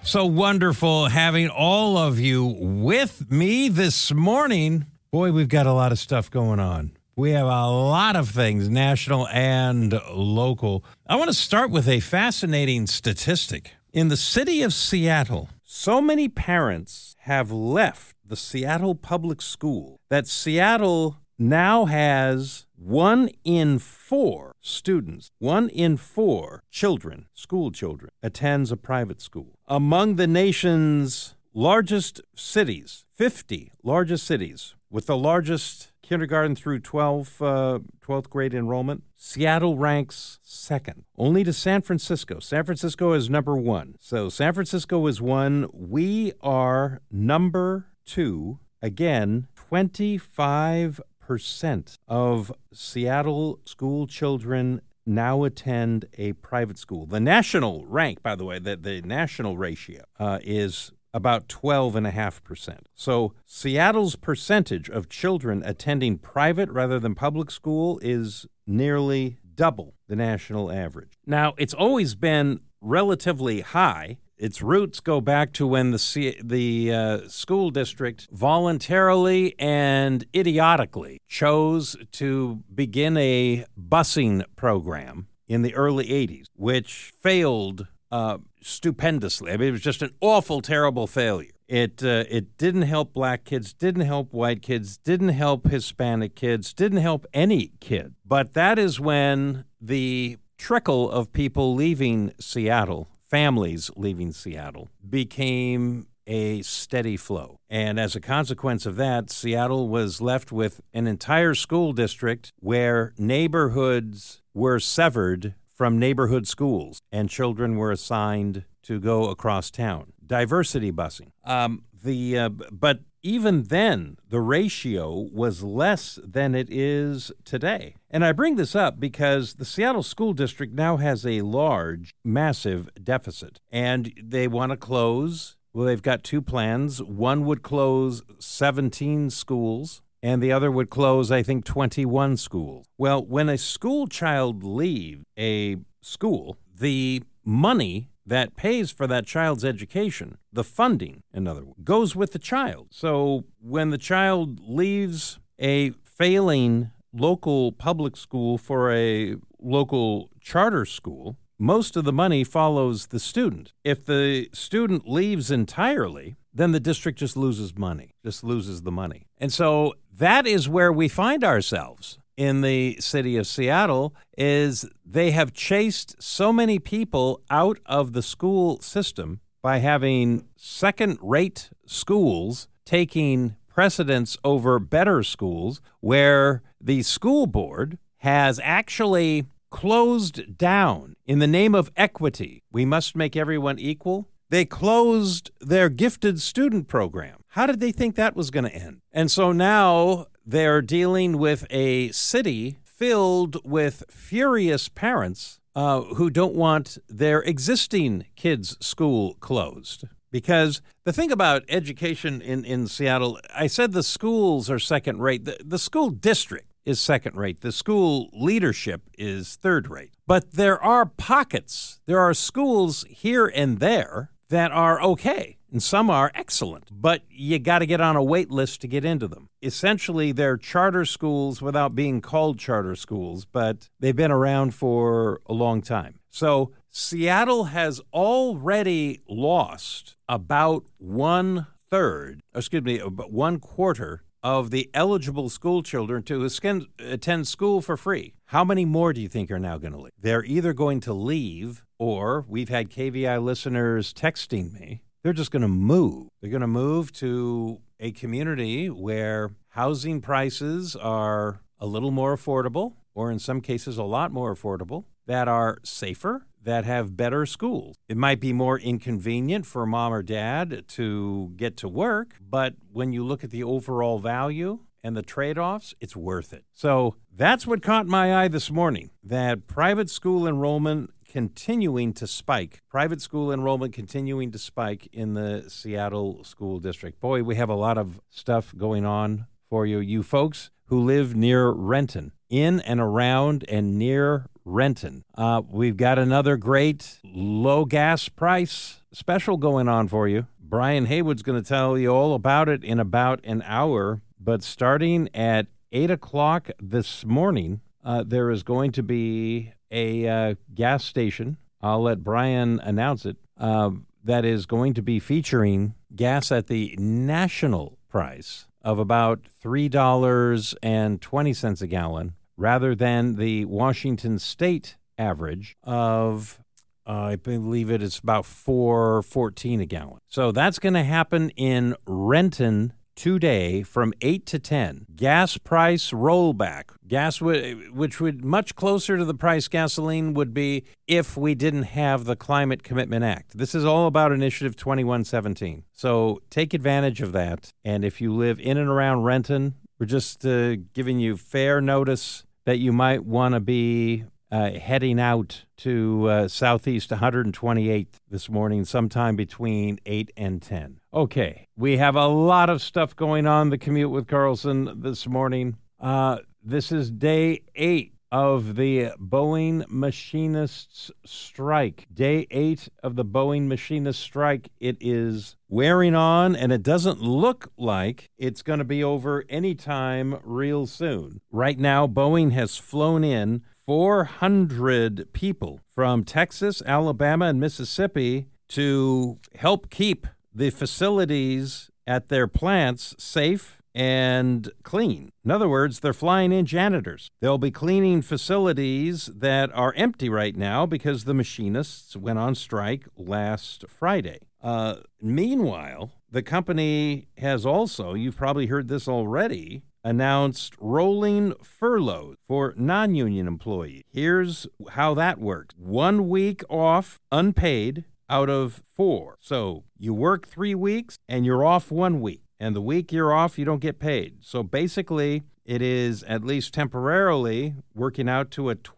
So wonderful having all of you with me this morning. Boy, we've got a lot of stuff going on. We have a lot of things, national and local. I want to start with a fascinating statistic. In the city of Seattle, so many parents have left the Seattle public school that Seattle now has 1 in 4 students, 1 in 4 children, school children, attends a private school. Among the nation's largest cities, 50 largest cities, with the largest kindergarten through 12th grade enrollment, Seattle ranks second, only to San Francisco. San Francisco is number 1. So San Francisco is 1. We are number 2. Again, 25% of Seattle school children now attend a private school. The national rank, by the way, the national ratio is about 12.5%. So Seattle's percentage of children attending private rather than public school is nearly double the national average. Now, it's always been relatively high. Its roots go back to when the school district voluntarily and idiotically chose to begin a busing program in the early 80s, which failed stupendously. I mean, it was just an awful, terrible failure. It didn't help black kids, didn't help white kids, didn't help Hispanic kids, didn't help any kid. But that is when the trickle of people leaving Seattle, families leaving Seattle, became a steady flow. And as a consequence of that, Seattle was left with an entire school district where neighborhoods were severed from neighborhood schools and children were assigned to go across town. Diversity busing. But even then, the ratio was less than it is today. And I bring this up because the Seattle School District now has a large, massive deficit. And they want to close. Well, they've got 2 plans. One would close 17 schools, and the other would close, I think, 21 schools. Well, when a school child leaves a school, the money that pays for that child's education, the funding, in other words, goes with the child. So when the child leaves a failing local public school for a local charter school, most of the money follows the student. If the student leaves entirely, then the district just loses money, just loses the money. And so that is where we find ourselves in the city of Seattle, is they have chased so many people out of the school system by having second-rate schools taking precedence over better schools, where the school board has actually closed down in the name of equity. We must make everyone equal. They closed their gifted student program. How did they think that was going to end? And so now they're dealing with a city filled with furious parents who don't want their existing kids' school closed. Because the thing about education in Seattle, I said the schools are second rate. The school district is second rate. The school leadership is third rate. But there are pockets. There are schools here and there that are okay, and some are excellent, but you got to get on a wait list to get into them. Essentially, they're charter schools without being called charter schools, but they've been around for a long time. So Seattle has already lost about 1/4 of the eligible school children to attend school for free. How many more do you think are now going to leave? They're either going to leave, or we've had KVI listeners texting me, they're just going to move. They're going to move to a community where housing prices are a little more affordable, or in some cases a lot more affordable, that are safer, that have better schools. It might be more inconvenient for mom or dad to get to work, but when you look at the overall value and the trade-offs, it's worth it. So that's what caught my eye this morning, that private school enrollment continuing to spike. Private school enrollment continuing to spike in the Seattle School District. Boy, we have a lot of stuff going on for you folks who live near Renton, in and around and near Renton. We've got another great low gas price special going on for you. Brian Haywood's going to tell you all about it in about an hour. But starting at 8 o'clock this morning, there is going to be a gas station. I'll let Brian announce it. That is going to be featuring gas at the national price of about $3.20 a gallon, rather than the Washington State average of, I believe it is about $4.14 a gallon. So that's going to happen in Renton today from 8 to 10. Gas price rollback. Gas, which would much closer to the price gasoline would be if we didn't have the Climate Commitment Act. This is all about Initiative 2117. So take advantage of that. And if you live in and around Renton, we're just giving you fair notice that you might want to be heading out to Southeast 128th this morning, sometime between 8 and 10. Okay, we have a lot of stuff going on the Commute with Carlson this morning. This is day 8 of the Boeing machinists strike. Day 8 of the Boeing machinists strike. It is wearing on, and it doesn't look like it's going to be over anytime real soon. Right now, Boeing has flown in 400 people from Texas, Alabama, and Mississippi to help keep the facilities at their plants safe and clean. In other words, they're flying in janitors. They'll be cleaning facilities that are empty right now because the machinists went on strike last Friday. Meanwhile, the company has also, you've probably heard this already, announced rolling furloughs for non-union employees. Here's how that works. 1 week off unpaid out of 4. So you work 3 weeks and you're off 1 week. And the week you're off, you don't get paid. So basically, it is, at least temporarily, working out to a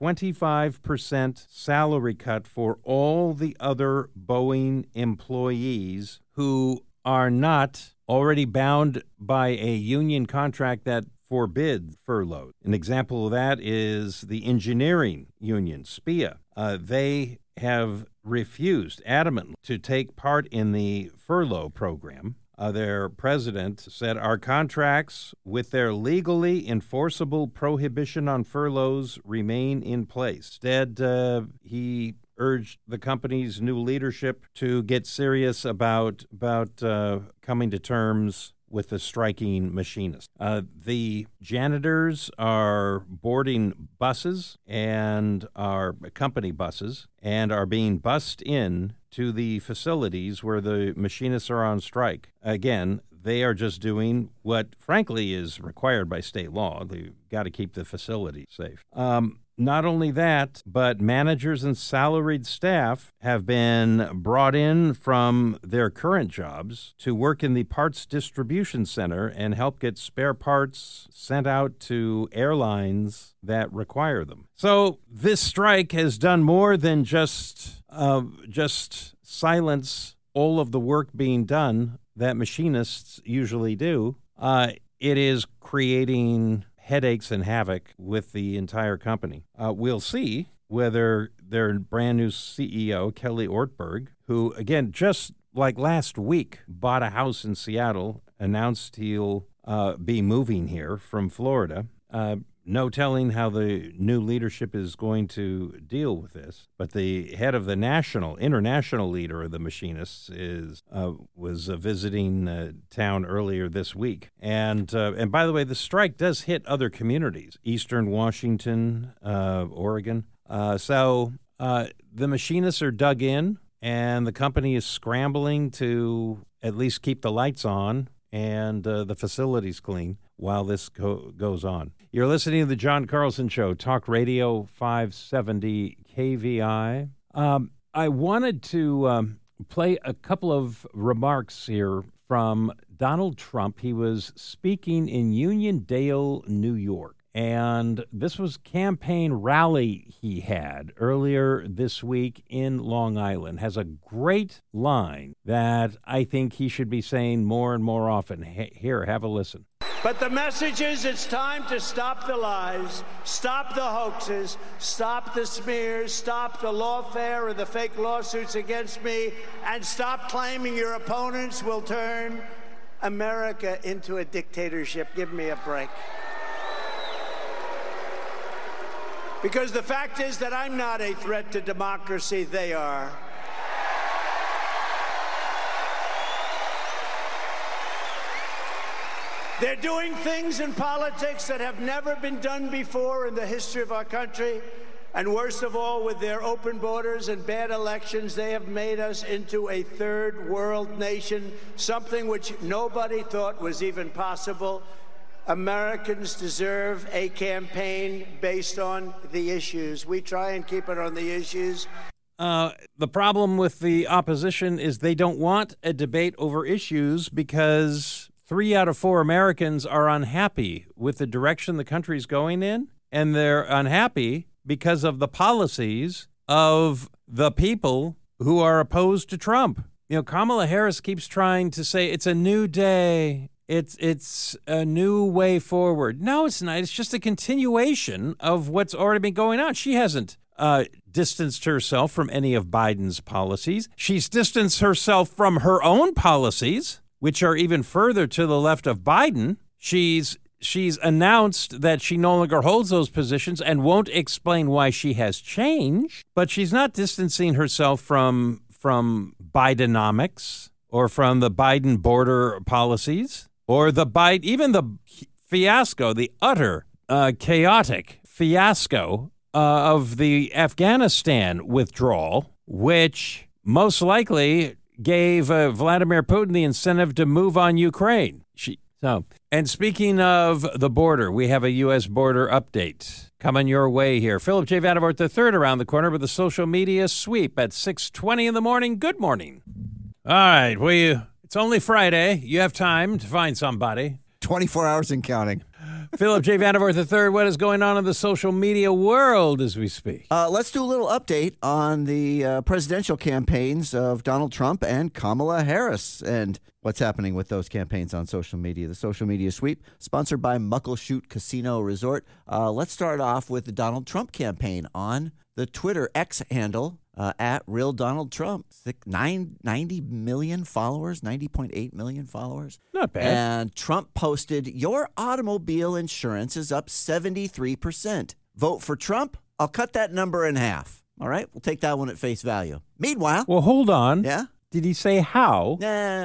25% salary cut for all the other Boeing employees who are not already bound by a union contract that forbids furlough. An example of that is the engineering union, SPEA. They have refused adamantly to take part in the furlough program. Their president said our contracts with their legally enforceable prohibition on furloughs remain in place. Instead, he urged the company's new leadership to get serious about coming to terms with the striking machinists. The janitors are boarding buses and are company buses and are being bussed in to the facilities where the machinists are on strike. Again, they are just doing what, frankly, is required by state law. They've got to keep the facility safe. Not only that, but managers and salaried staff have been brought in from their current jobs to work in the parts distribution center and help get spare parts sent out to airlines that require them. So this strike has done more than just silence all of the work being done that machinists usually do. It is creating headaches and havoc with the entire company. We'll see whether their brand new CEO, Kelly Ortberg, who, again, just like last week, bought a house in Seattle, announced he'll be moving here from Florida. No telling how the new leadership is going to deal with this. But the head of the international leader of the machinists was visiting town earlier this week. And by the way, the strike does hit other communities, Eastern Washington, Oregon. So the machinists are dug in, and the company is scrambling to at least keep the lights on and the facilities clean while this goes on. You're listening to the John Carlson Show, Talk Radio 570 KVI. I wanted to play a couple of remarks here from Donald Trump. He was speaking in Uniondale, New York. And this was campaign rally he had earlier this week in Long Island. Has a great line that I think he should be saying more and more often. Here, have a listen. But the message is it's time to stop the lies, stop the hoaxes, stop the smears, stop the lawfare or the fake lawsuits against me, and stop claiming your opponents will turn America into a dictatorship. Give me a break. Because the fact is that I'm not a threat to democracy, they are. They're doing things in politics that have never been done before in the history of our country. And worst of all, with their open borders and bad elections, they have made us into a third world nation, something which nobody thought was even possible. Americans deserve a campaign based on the issues. We try and keep it on the issues. The problem with the opposition is they don't want a debate over issues because 3 out of 4 Americans are unhappy with the direction the country's going in, and they're unhappy because of the policies of the people who are opposed to Trump. You know, Kamala Harris keeps trying to say it's a new day. It's a new way forward. No, it's not. It's just a continuation of what's already been going on. She hasn't distanced herself from any of Biden's policies. She's distanced herself from her own policies, which are even further to the left of Biden. She's announced that she no longer holds those positions and won't explain why she has changed, but she's not distancing herself from Bidenomics or from the Biden border policies or even the fiasco, the utter chaotic fiasco of the Afghanistan withdrawal, which most likely gave Vladimir Putin the incentive to move on Ukraine. And speaking of the border, we have a U.S. border update coming your way here. Philip J. Vandervoort III around the corner with a social media sweep at 6:20 in the morning. Good morning. All right, it's only Friday. You have time to find somebody. 24 hours and counting. Philip J. Vandervoort III, what is going on in the social media world as we speak? Let's do a little update on the presidential campaigns of Donald Trump and Kamala Harris and what's happening with those campaigns on social media. The social media sweep, sponsored by Muckleshoot Casino Resort. Let's start off with the Donald Trump campaign on the Twitter X handle at Real Donald Trump. 90 million followers, 90.8 million followers. Not bad. And Trump posted, "Your automobile insurance is up 73%. Vote for Trump? I'll cut that number in half." All right, we'll take that one at face value. Meanwhile. Well, hold on. Yeah? Did he say how?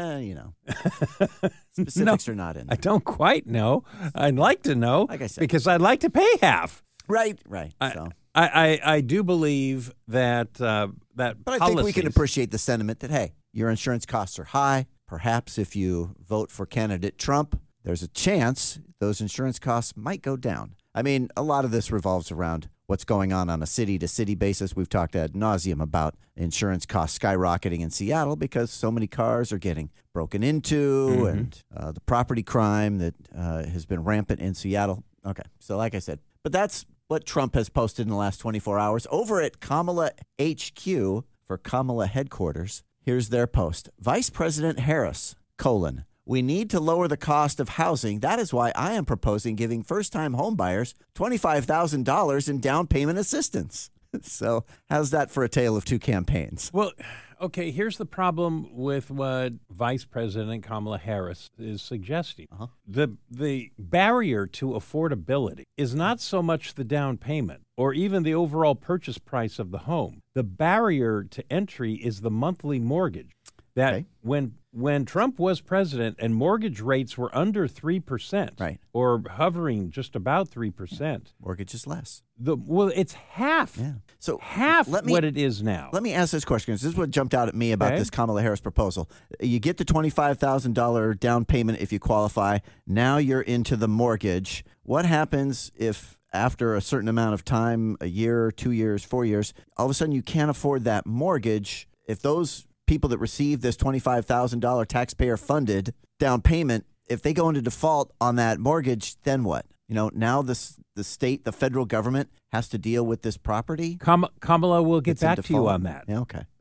Specifics are not in there. I don't quite know. I'd like to know. Like I said. Because I'd like to pay half. Right. I do believe that But I think we can appreciate the sentiment that, hey, your insurance costs are high. Perhaps if you vote for candidate Trump, there's a chance those insurance costs might go down. I mean, a lot of this revolves around what's going on a city-to-city basis. We've talked ad nauseum about insurance costs skyrocketing in Seattle because so many cars are getting broken into and the property crime that has been rampant in Seattle. Okay, so like I said, but that's what Trump has posted in the last 24 hours. Over at Kamala HQ for Kamala headquarters, here's their post. Vice President Harris, : "We need to lower the cost of housing. That is why I am proposing giving first-time homebuyers $25,000 in down payment assistance." So how's that for a tale of two campaigns? Well, okay, here's the problem with what Vice President Kamala Harris is suggesting. The barrier to affordability is not so much the down payment or even the overall purchase price of the home. The barrier to entry is the monthly mortgage. That when Trump was president and mortgage rates were under 3%, right, or hovering just about 3%, mortgage is less. It's half. Yeah. So half what it is now. Let me ask this question, because this is what jumped out at me about this Kamala Harris proposal. You get the $25,000 down payment if you qualify. Now you're into the mortgage. What happens if after a certain amount of time, a year, 2 years, 4 years, all of a sudden you can't afford that mortgage? If those people that receive this $25,000 taxpayer-funded down payment, if they go into default on that mortgage, then what? Now the state, the federal government has to deal with this property. Kamala will get back to you on that. Yeah, okay.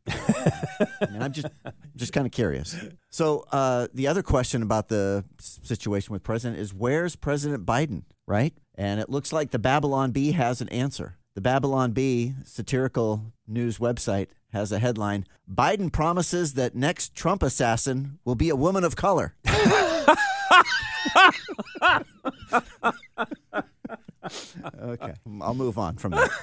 I mean, I'm just kind of curious. So the other question about the situation with President is, where's President Biden, right? And it looks like the Babylon Bee has an answer. The Babylon Bee satirical news website has a headline: Biden promises that next Trump assassin will be a woman of color. Okay, I'll move on from that.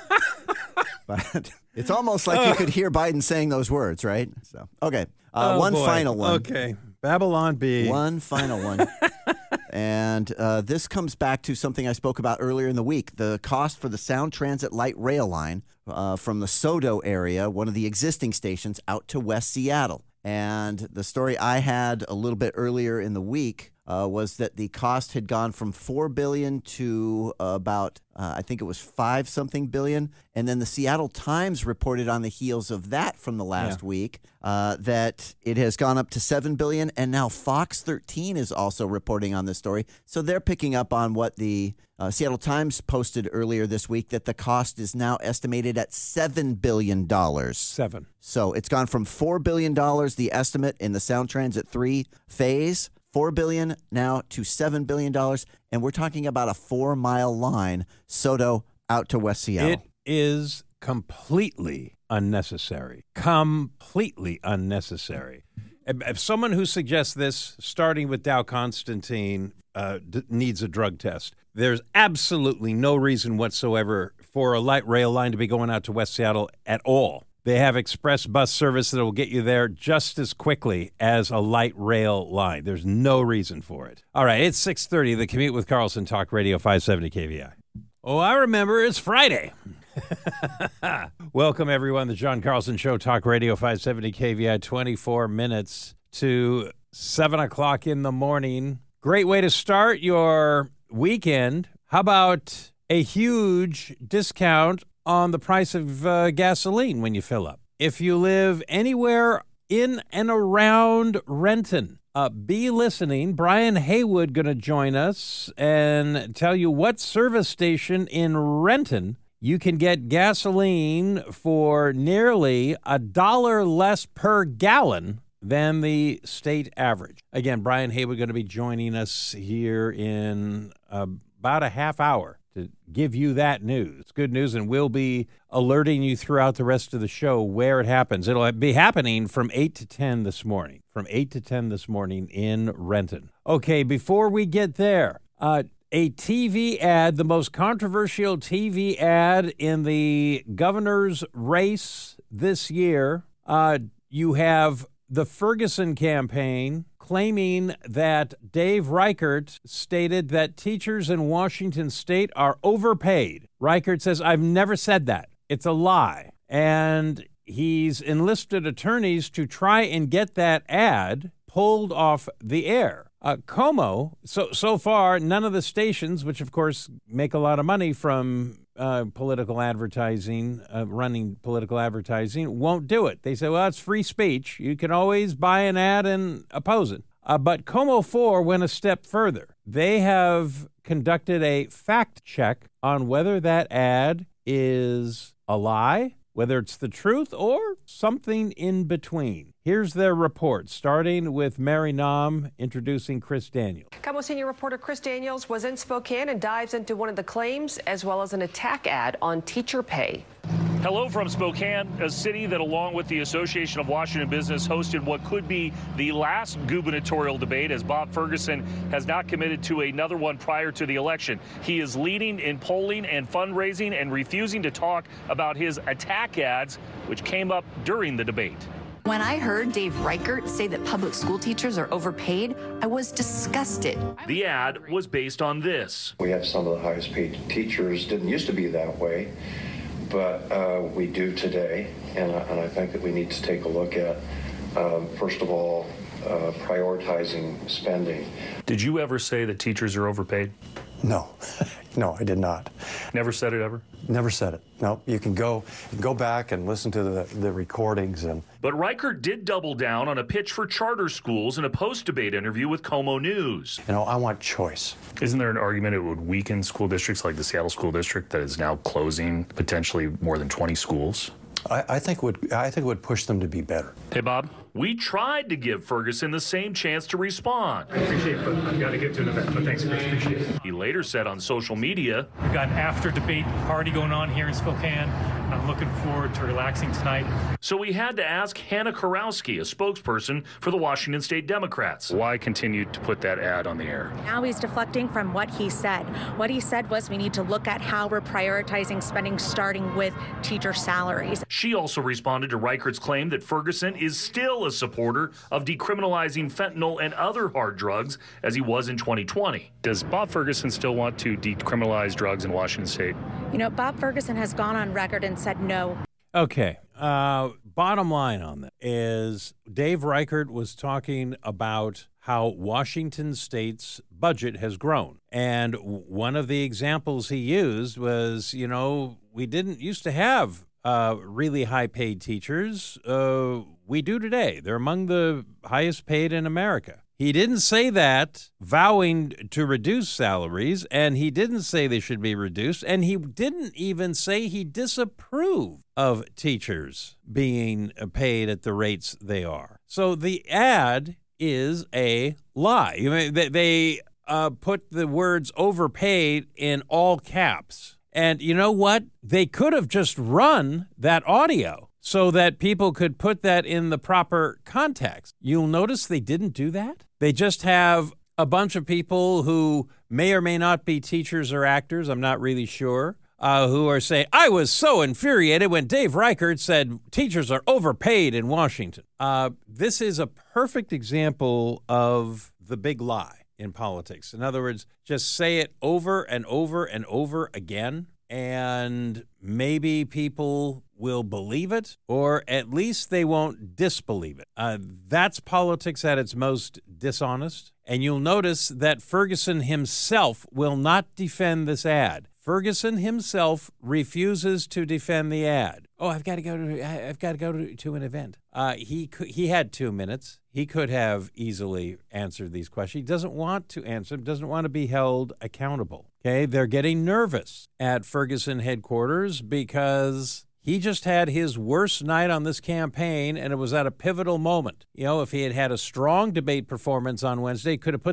But it's almost like you could hear Biden saying those words, right? So, okay, one final one. Okay, Babylon Bee. One final one. And this comes back to something I spoke about earlier in the week, the cost for the Sound Transit Light Rail line from the SoDo area, one of the existing stations, out to West Seattle. And the story I had a little bit earlier in the week was that the cost had gone from $4 billion to about, I think it was 5-something billion. And then the Seattle Times reported on the heels of that from the last week that it has gone up to $7 billion. And now Fox 13 is also reporting on this story. So they're picking up on what the Seattle Times posted earlier this week, that the cost is now estimated at $7 billion. Seven. So it's gone from $4 billion, the estimate in the Sound Transit 3 phase, $4 billion now to $7 billion. And we're talking about a 4-mile line, SoDo out to West Seattle. It is completely unnecessary. Completely unnecessary. If someone who suggests this, starting with Dow Constantine, needs a drug test. There's absolutely no reason whatsoever for a light rail line to be going out to West Seattle at all. They have express bus service that will get you there just as quickly as a light rail line. There's no reason for it. All right, it's 6:30, The Commute with Carlson, Talk Radio 570 KVI. Oh, I remember, it's Friday. Welcome, everyone. The John Carlson Show, Talk Radio 570 KVI, 24 minutes to 7 o'clock in the morning. Great way to start your weekend. How about a huge discount on the price of gasoline when you fill up? If you live anywhere in and around Renton, be listening. Brian Haywood going to join us and tell you what service station in Renton you can get gasoline for nearly $1 less per gallon than the state average. Again, Brian Haywood going to be joining us here in about a half hour to give you that news. It's good news, and we'll be alerting you throughout the rest of the show where it happens. It'll be happening from 8 to 10 this morning. From 8 to 10 this morning in Renton. Okay, before we get there, a TV ad, the most controversial TV ad in the governor's race this year. You have the Ferguson campaign claiming that Dave Reichert stated that teachers in Washington state are overpaid. Reichert says, I've never said that. It's a lie. And he's enlisted attorneys to try and get that ad pulled off the air. KOMO, so far, none of the stations, which of course make a lot of money from political advertising, running political advertising, won't do it. They say, well, it's free speech. You can always buy an ad and oppose it. But KOMO 4 went a step further. They have conducted a fact check on whether that ad is a lie, whether it's the truth, or something in between. Here's their report, starting with Mary Nam introducing Chris Daniels. KOMO senior reporter Chris Daniels was in Spokane and dives into one of the claims as well as an attack ad on teacher pay. Hello from Spokane, a city that, along with the Association of Washington Business, hosted what could be the last gubernatorial debate, as Bob Ferguson has not committed to another one prior to the election. He is leading in polling and fundraising and refusing to talk about his attack ads, which came up during the debate. When I heard Dave Reichert say that public school teachers are overpaid, I was disgusted. The ad was based on this. We have some of the highest paid teachers. Didn't used to be that way, but we do today. And I think that we need to take a look at, first of all, prioritizing spending. Did you ever say that teachers are overpaid? No, no, I did not. Never said it ever? Never said it. No, you can go back and listen to the recordings. But Reichert did double down on a pitch for charter schools in a post-debate interview with KOMO News. You know, I want choice. Isn't there an argument it would weaken school districts like the Seattle School District that is now closing potentially more than 20 schools? I think it would push them to be better. Hey, Bob. We tried to give Ferguson the same chance to respond. I appreciate it, but I've got to get to an event. But thanks, Chris. Appreciate it. He later said on social media, We've got an after-debate party going on here in Spokane. I'm looking forward to relaxing tonight. So we had to ask Hannah Karowski, a spokesperson for the Washington State Democrats, why continue to put that ad on the air. Now he's deflecting from what he said. What he said was we need to look at how we're prioritizing spending, starting with teacher salaries. She also responded to Reichert's claim that Ferguson is still a supporter of decriminalizing fentanyl and other hard drugs as he was in 2020. Does Bob Ferguson still want to decriminalize drugs in Washington State? You know, Bob Ferguson has gone on record and said no. Okay. Bottom line on that is Dave Reichert was talking about how Washington State's budget has grown. And one of the examples he used was, we didn't used to have really high-paid teachers. We do today. They're among the highest paid in America. He didn't say that vowing to reduce salaries, and he didn't say they should be reduced, and he didn't even say he disapproved of teachers being paid at the rates they are. So the ad is a lie. They put the words overpaid in all caps. And you know what? They could have just run that audio so that people could put that in the proper context. You'll notice they didn't do that. They just have a bunch of people who may or may not be teachers or actors, I'm not really sure, who are saying, I was so infuriated when Dave Reichert said teachers are overpaid in Washington. This is a perfect example of the big lie in politics. In other words, just say it over and over and over again, and maybe people will believe it, or at least they won't disbelieve it. That's politics at its most dishonest. And you'll notice that Ferguson himself will not defend this ad. Ferguson himself refuses to defend the ad. Oh, I've got to go to an event. He had 2 minutes. He could have easily answered these questions. He doesn't want to answer them, doesn't want to be held accountable. Okay, they're getting nervous at Ferguson headquarters because he just had his worst night on this campaign, and it was at a pivotal moment. If he had had a strong debate performance on Wednesday, could have put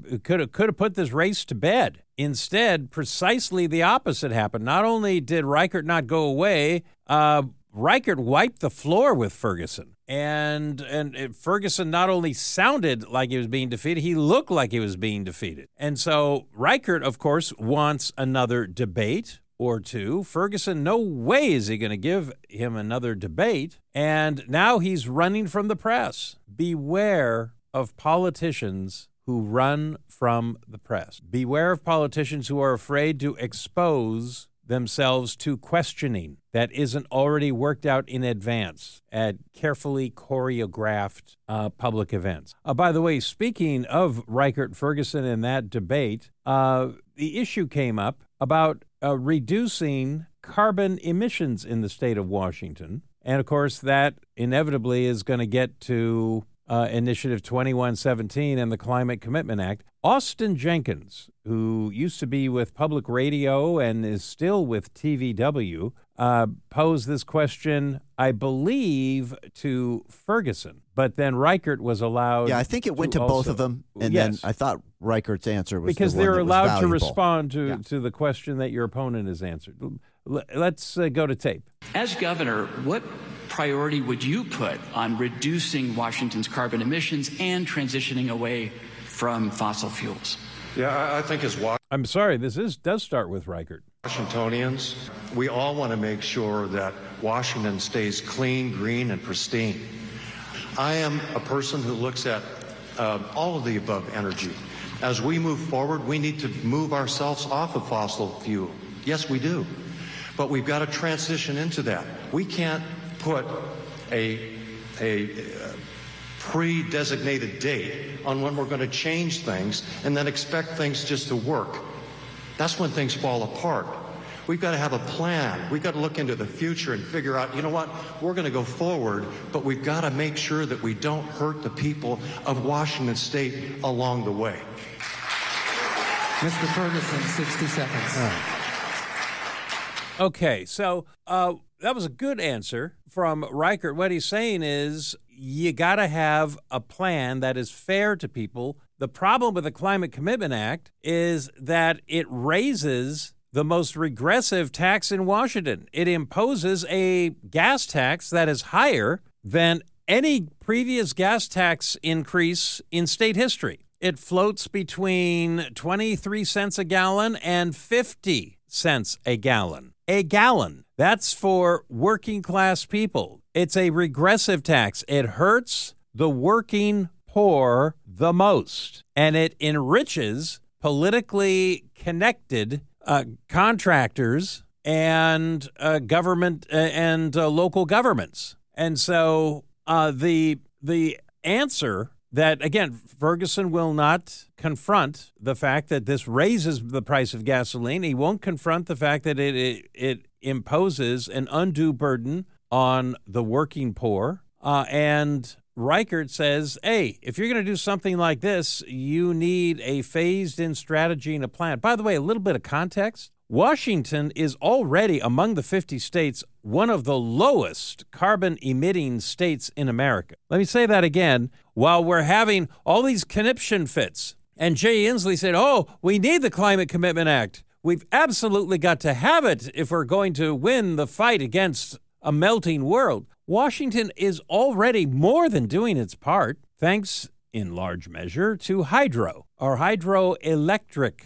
this race to bed. Instead, precisely the opposite happened. Not only did Reichert not go away, Reichert wiped the floor with Ferguson. And Ferguson not only sounded like he was being defeated, he looked like he was being defeated. And so Reichert, of course, wants another debate or two. Ferguson, no way is he going to give him another debate. And now he's running from the press. Beware of politicians who run from the press. Beware of politicians who are afraid to expose themselves to questioning that isn't already worked out in advance at carefully choreographed public events. By the way, speaking of Reichert Ferguson in that debate, the issue came up about reducing carbon emissions in the state of Washington. And, of course, that inevitably is going to get to Initiative 2117 and the Climate Commitment Act. Austin Jenkins, who used to be with Public Radio and is still with TVW, posed this question, I believe, to Ferguson. But then Reichert was allowed. Yeah, I think it went to both of them. And yes. Then I thought Reichert's answer was because the one they're that was allowed to valuable. respond to the question that your opponent has answered. Let's go to tape. As governor, what priority would you put on reducing Washington's carbon emissions and transitioning away from fossil fuels? Yeah, I think as I'm sorry, does start with Reichert. Washingtonians, we all want to make sure that Washington stays clean, green, and pristine. I am a person who looks at all of the above energy. As we move forward, we need to move ourselves off of fossil fuel. Yes, we do. But we've got to transition into that. We can't put a pre-designated date on when we're going to change things and then expect things just to work. That's when things fall apart. We've got to have a plan. We've got to look into the future and figure out, you know what, we're going to go forward, but we've got to make sure that we don't hurt the people of Washington State along the way. Mr. Ferguson, 60 seconds. Okay, so that was a good answer from Reichert. What he's saying is you got to have a plan that is fair to people. The problem with the Climate Commitment Act is that it raises the most regressive tax in Washington. It imposes a gas tax that is higher than any previous gas tax increase in state history. It floats between 23 cents a gallon and 50 cents a gallon. A gallon. That's for working class people. It's a regressive tax. It hurts the working poor the most, and it enriches politically connected contractors and government and local governments. And so the answer that, again, Ferguson will not confront the fact that this raises the price of gasoline. He won't confront the fact that it imposes an undue burden on the working poor. And Reichert says, hey, if you're going to do something like this, you need a phased-in strategy and a plan. By the way, a little bit of context. Washington is already, among the 50 states, one of the lowest carbon-emitting states in America. Let me say that again. While we're having all these conniption fits, and Jay Inslee said, oh, we need the Climate Commitment Act. We've absolutely got to have it if we're going to win the fight against a melting world. Washington is already more than doing its part, thanks in large measure to hydro. Our hydroelectric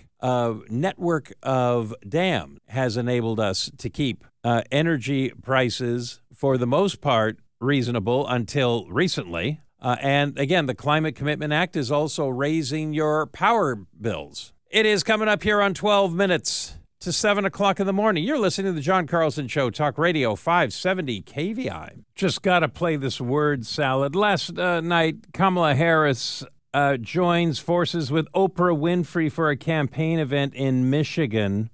network of dam has enabled us to keep energy prices, for the most part, reasonable until recently. And again, the Climate Commitment Act is also raising your power bills. It is coming up here on 12 minutes to 7 o'clock in the morning. You're listening to the John Carlson Show, Talk Radio 570 KVI. Just got to play this word salad. Last night, Kamala Harris joins forces with Oprah Winfrey for a campaign event in Michigan.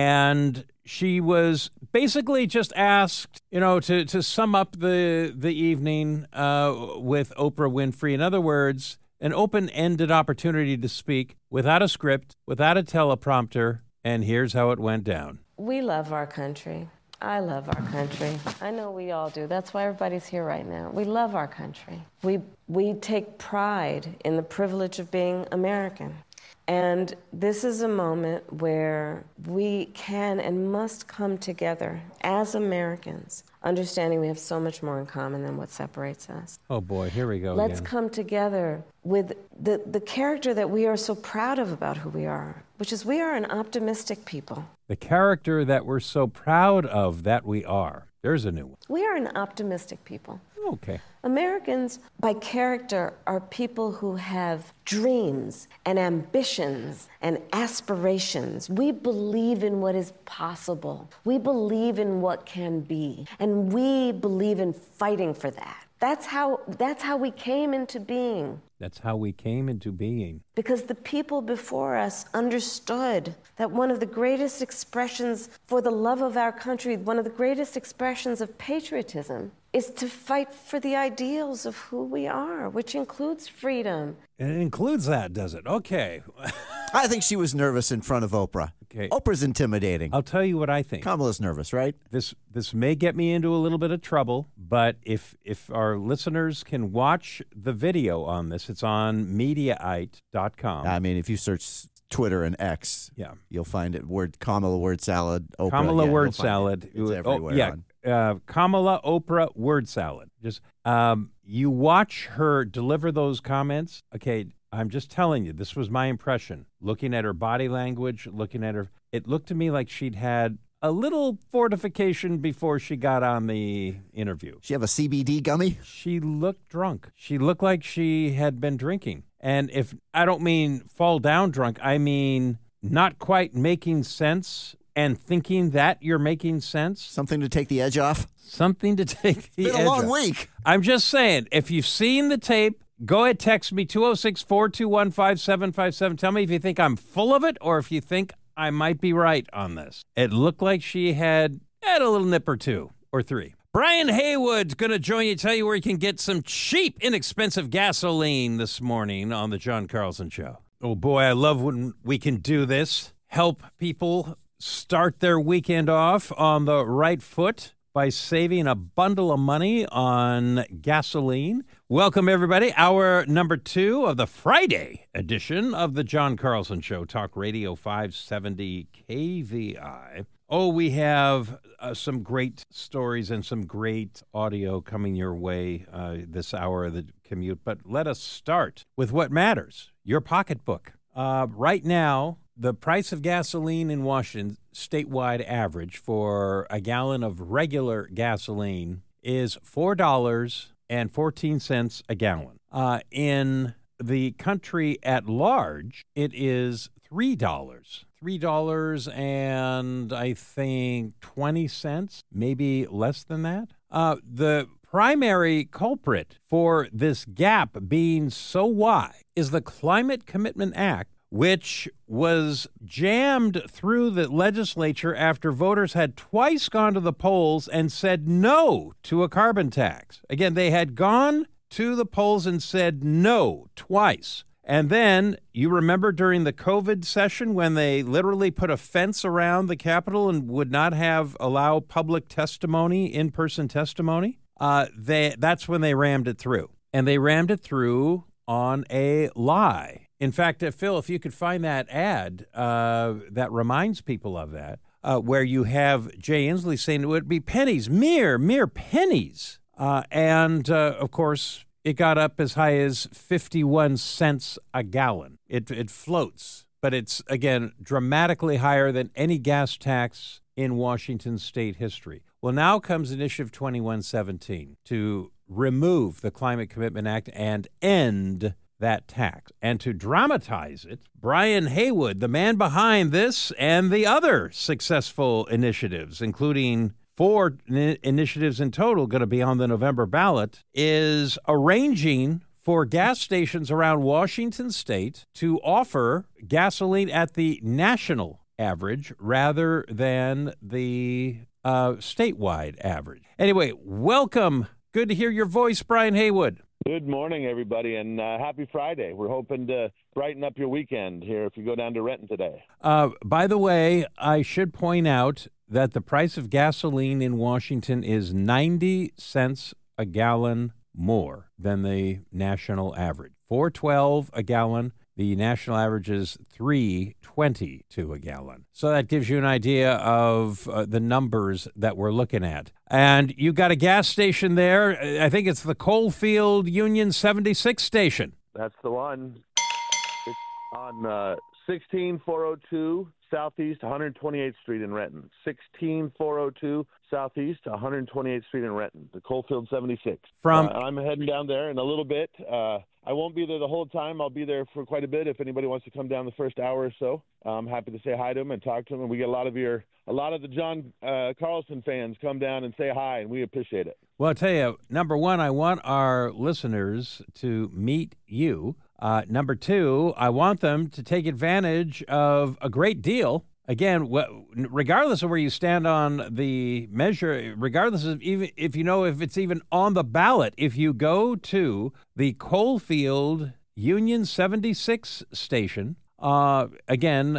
And she was basically just asked, to sum up the evening with Oprah Winfrey. In other words, an open-ended opportunity to speak without a script, without a teleprompter. And here's how it went down. We love our country. I love our country. I know we all do. That's why everybody's here right now. We love our country. We take pride in the privilege of being American. And this is a moment where we can and must come together as Americans, understanding we have so much more in common than what separates us. Oh boy, here we go. Let's come together with the character that we are so proud of about who we are, which is we are an optimistic people. The character that we're so proud of that we are. There's a new one. We are an optimistic people. Okay. Americans, by character, are people who have dreams and ambitions and aspirations. We believe in what is possible. We believe in what can be. And we believe in fighting for that. That's how we came into being. That's how we came into being. Because the people before us understood that one of the greatest expressions for the love of our country, one of the greatest expressions of patriotism, is to fight for the ideals of who we are, which includes freedom. And it includes that, does it? Okay. I think she was nervous in front of Oprah. Okay. Oprah's intimidating. I'll tell you what I think. Kamala's nervous, right? This may get me into a little bit of trouble, but if our listeners can watch the video on this, it's on Mediaite.com. I mean, if you search Twitter and X, you'll find it. Kamala word salad. Oprah. Kamala word salad. It's everywhere. Kamala Oprah word salad. Just you watch her deliver those comments. Okay, I'm just telling you, this was my impression. Looking at her body language, it looked to me like she'd had a little fortification before she got on the interview. She have a CBD gummy? She looked drunk. She looked like she had been drinking. And if I don't mean fall down drunk, I mean not quite making sense and thinking that you're making sense. Something to take the edge off? Something to take the edge off. It's been a long week. I'm just saying, if you've seen the tape, go ahead, text me 206-421-5757. Tell me if you think I'm full of it or if you think I might be right on this. It looked like she had a little nip or two or three. Brian Haywood's going to join you, tell you where you can get some cheap, inexpensive gasoline this morning on the John Carlson Show. Oh, boy, I love when we can do this. Help people start their weekend off on the right foot. by saving a bundle of money on gasoline. Welcome, everybody. Hour number 2 of the Friday edition of the John Carlson Show, Talk Radio 570 KVI. Oh, we have some great stories and some great audio coming your way this hour of the commute. But let us start with what matters, your pocketbook. Right now, the price of gasoline in Washington, statewide average for a gallon of regular gasoline is $4.14 a gallon. In the country at large, it is $3. $3 and I think 20 cents, maybe less than that. The primary culprit for this gap being so wide is the Climate Commitment Act, which was jammed through the legislature after voters had twice gone to the polls and said no to a carbon tax. Again, they had gone to the polls and said no twice. And then, you remember during the COVID session when they literally put a fence around the Capitol and would not allow public testimony, in-person testimony? That's when they rammed it through. And they rammed it through on a lie. In fact, Phil, if you could find that ad that reminds people of that, where you have Jay Inslee saying it would be pennies, mere pennies. And, of course, it got up as high as 51 cents a gallon. It floats, but it's, again, dramatically higher than any gas tax in Washington state history. Well, now comes Initiative 2117 to remove the Climate Commitment Act and end that tax. And to dramatize it, Brian Haywood, the man behind this and the other successful initiatives, including 4 initiatives in total going to be on the November ballot, is arranging for gas stations around Washington state to offer gasoline at the national average rather than the statewide average. Anyway, welcome. Good to hear your voice, Brian Haywood. Good morning, everybody, and happy Friday. We're hoping to brighten up your weekend here if you go down to Renton today. By the way, I should point out that the price of gasoline in Washington is 90 cents a gallon more than the national average. $4.12 a gallon. The national average is $3.22 a gallon. So that gives you an idea of the numbers that we're looking at. And you've got a gas station there. I think it's the Coalfield Union 76 station. That's the one. It's on 16402 Southeast 128th Street in Renton. 16402 Southeast 128th Street in Renton, the Coalfield 76. I'm heading down there in a little bit. I won't be there the whole time. I'll be there for quite a bit. If anybody wants to come down the first hour or so, I'm happy to say hi to them and talk to them. And we get a lot of the John Carlson fans come down and say hi, and we appreciate it. Well, I'll tell you, number one, I want our listeners to meet you. Number two, I want them to take advantage of a great deal. Again, regardless of where you stand on the measure, regardless of even if it's even on the ballot, if you go to the Coalfield Union 76 station, again,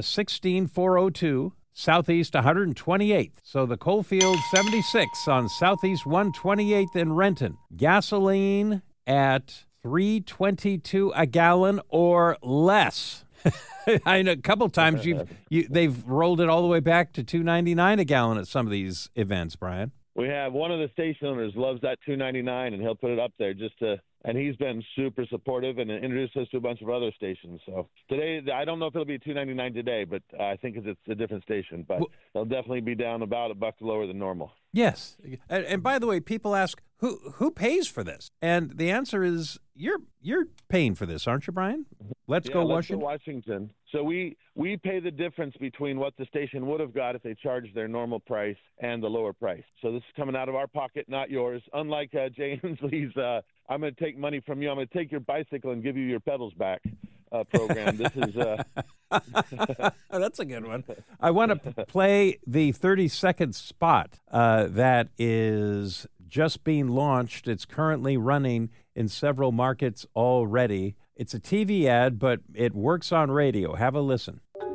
16402 Southeast 128th. So the Coalfield 76 on Southeast 128th in Renton. Gasoline at $3.22 a gallon or less. I know a couple times they've rolled it all the way back to $2.99 a gallon at some of these events, Brian. We have one of the station owners loves that $2.99, and he'll put it up there and he's been super supportive and introduced us to a bunch of other stations. So today, I don't know if it'll be $2.99 today, but I think it's a different station. But they'll definitely be down about $1 lower than normal. Yes, and by the way, people ask who pays for this, and the answer is you're paying for this, aren't you, Brian? Let's go Washington. So we pay the difference between what the station would have got if they charged their normal price and the lower price. So this is coming out of our pocket, not yours. Unlike Jay Inslee's, I'm going to take money from you. I'm going to take your bicycle and give you your pedals back program. This is that's a good one. I want to play the 30-second spot that is just being launched. It's currently running in several markets already. It's a TV ad, but it works on radio. Have a listen.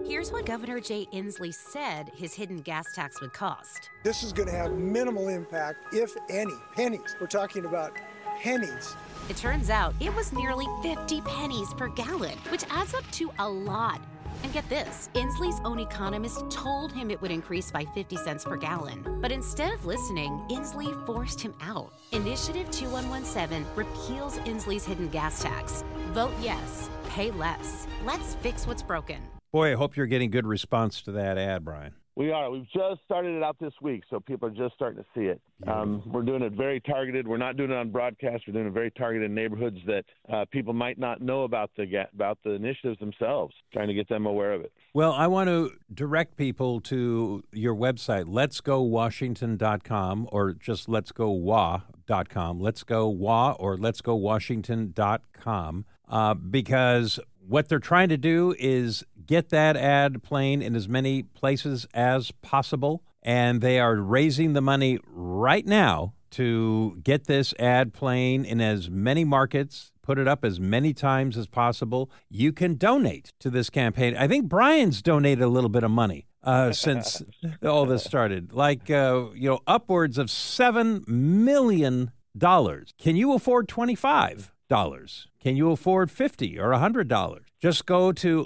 Here's what Governor Jay Inslee said his hidden gas tax would cost. This is going to have minimal impact, if any. Pennies. We're talking about pennies. It turns out it was nearly 50 pennies per gallon, which adds up to a lot. And get this, Inslee's own economist told him it would increase by 50 cents per gallon. But instead of listening, Inslee forced him out. Initiative 2117 repeals Inslee's hidden gas tax. Vote yes, pay less. Let's fix what's broken. Boy, I hope you're getting good response to that ad, Brian. We are. We've just started it out this week, so people are just starting to see it. We're doing it very targeted. We're not doing it on broadcast. We're doing it very targeted in neighborhoods that people might not know about the initiatives themselves, trying to get them aware of it. Well, I want to direct people to your website, letsgowashington.com, or just letsgowa.com, letsgowa or letsgowashington.com, because what they're trying to do is get that ad playing in as many places as possible, and they are raising the money right now to get this ad playing in as many markets, put it up as many times as possible. You can donate to this campaign. I think Brian's donated a little bit of money since all this started, like upwards of $7 million. Can you afford $25? Can you afford $50 or $100? Just go to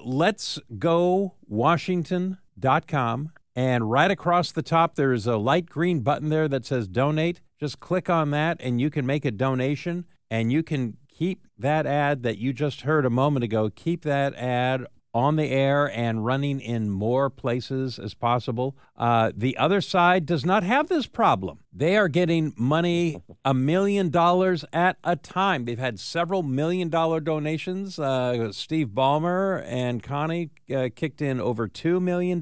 letsgowashington.com, and right across the top there's a light green button there that says donate. Just click on that and you can make a donation, and you can keep that ad that you just heard a moment ago, keep that ad on the air and running in more places as possible. The other side does not have this problem. They are getting money, $1 million at a time. They've had several $1 million donations. Steve Ballmer and Connie kicked in over $2 million.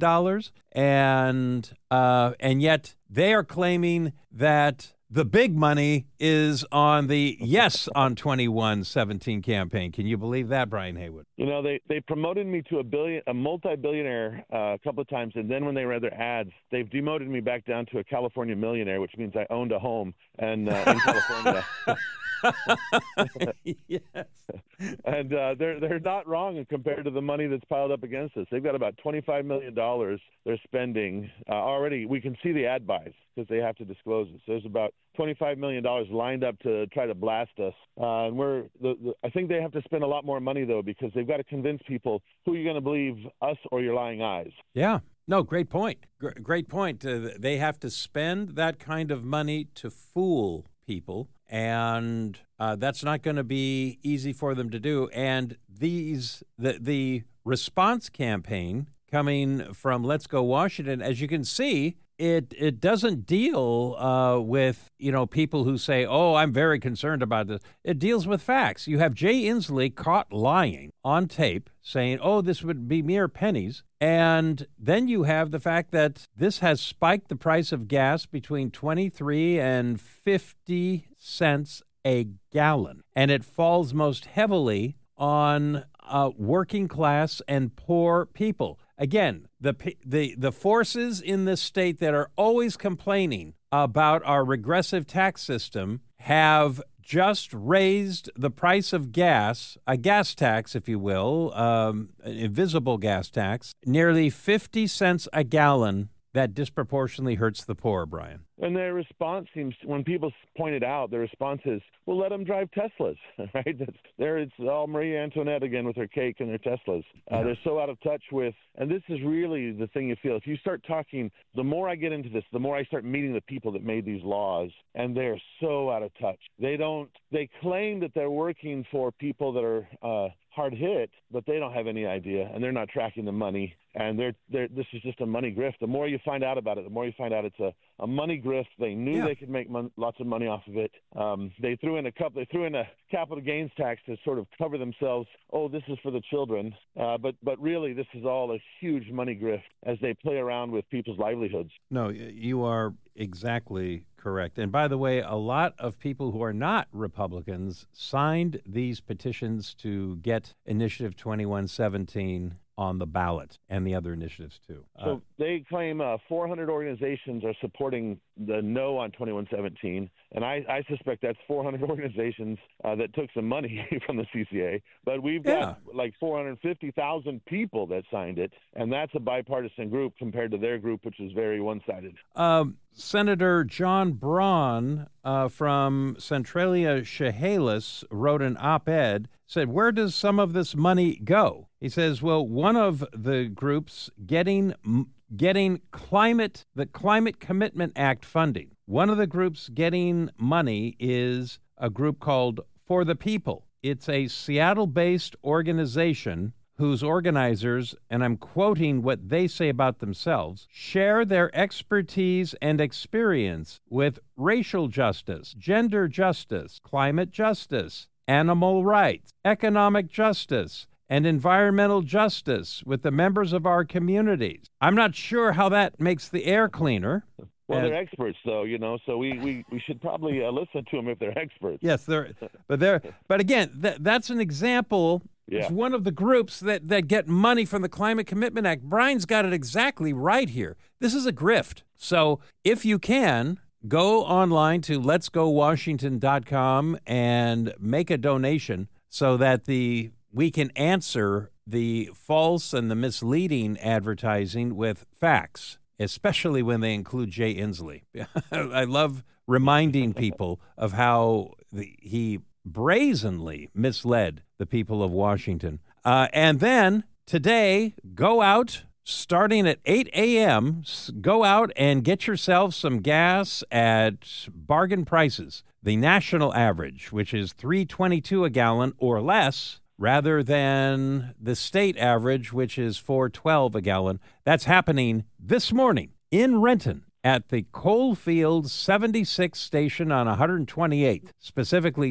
And yet they are claiming that the big money is on the Yes on 2117 campaign. Can you believe that, Brian Haywood? You know, they promoted me to a multi-billionaire a couple of times, and then when they read their ads, they've demoted me back down to a California millionaire, which means I owned a home in California. Yes. And they're not wrong compared to the money that's piled up against us. They've got about $25 million they're spending already. We can see the ad buys because they have to disclose it. So there's about $25 million lined up to try to blast us. And I think they have to spend a lot more money, though, because they've got to convince people who you're going to believe, us or your lying eyes. Yeah. No, great point. Great point. They have to spend that kind of money to fool people, and that's not going to be easy for them to do. And the response campaign coming from Let's Go Washington, as you can see, it doesn't deal with people who say, "Oh, I'm very concerned about this." It deals with facts. You have Jay Inslee caught lying on tape, saying, "Oh, this would be mere pennies," and then you have the fact that this has spiked the price of gas between 23 and 50 cents a gallon, and it falls most heavily on working class and poor people. Again, the forces in this state that are always complaining about our regressive tax system have just raised the price of gas, a gas tax, if you will, an invisible gas tax, nearly 50 cents a gallon. That disproportionately hurts the poor, Brian. And their response seems, when people point it out, their response is, well, let them drive Teslas, right? It's all Marie Antoinette again with her cake and their Teslas. They're so out of touch with, and this is really the thing you feel. If you start talking, the more I get into this, the more I start meeting the people that made these laws, and they're so out of touch. They claim that they're working for people that are hard hit, but they don't have any idea, and they're not tracking the money. And this is just a money grift. The more you find out about it, the more you find out it's a money grift. They knew they could make lots of money off of it. They threw in a capital gains tax to sort of cover themselves. Oh, this is for the children. But really, this is all a huge money grift as they play around with people's livelihoods. No, you are exactly correct. And by the way, a lot of people who are not Republicans signed these petitions to get Initiative 2117 on the ballot, and the other initiatives too. So they claim 400 organizations are supporting the no on 2117, and I suspect that's 400 organizations that took some money from the CCA. But we've got like 450,000 people that signed it, and that's a bipartisan group compared to their group, which is very one-sided. Senator John Braun from Centralia Chehalis wrote an op-ed, said, where does some of this money go? He says, well, one of the groups getting the Climate Commitment Act funding. One of the groups getting money is a group called For the People. It's a Seattle-based organization whose organizers, and I'm quoting what they say about themselves, share their expertise and experience with racial justice, gender justice, climate justice, animal rights, economic justice, and environmental justice with the members of our communities. I'm not sure how that makes the air cleaner. Well, they're experts, though, so we should probably listen to them if they're experts. Yes, but again, that's an example. Yeah. It's one of the groups that get money from the Climate Commitment Act. Brian's got it exactly right here. This is a grift. So if you can, go online to letsgowashington.com and make a donation so that we can answer the false and the misleading advertising with facts, especially when they include Jay Inslee. I love reminding people of how he brazenly misled the people of Washington. And then today, go out, starting at 8 a.m., go out and get yourself some gas at bargain prices. The national average, which is $3.22 a gallon or less, rather than the state average, which is $4.12 a gallon. That's happening this morning in Renton at the Coalfield 76 station on 128th, specifically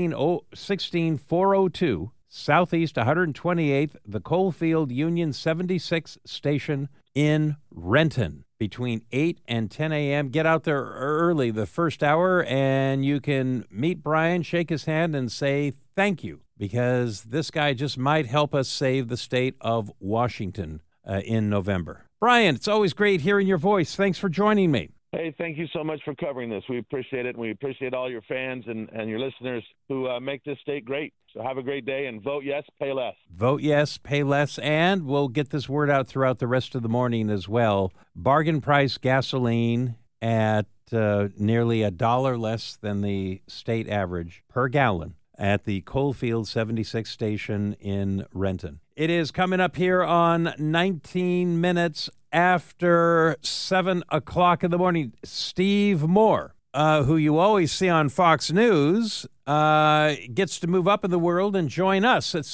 16402 Southeast 128th, the Coalfield Union 76 station in Renton. Between 8 and 10 a.m. Get out there early the first hour, and you can meet Brian, shake his hand, and say thank you, because this guy just might help us save the state of Washington in November. Brian, it's always great hearing your voice. Thanks for joining me. Hey, thank you so much for covering this. We appreciate it, and we appreciate all your fans and your listeners who make this state great. So have a great day, and vote yes, pay less. Vote yes, pay less, and we'll get this word out throughout the rest of the morning as well. Bargain price gasoline at nearly $1 less than the state average per gallon at the Coalfield 76 station in Renton. It is coming up here on 19 minutes after 7 o'clock in the morning. Steve Moore, who you always see on Fox News, gets to move up in the world and join us at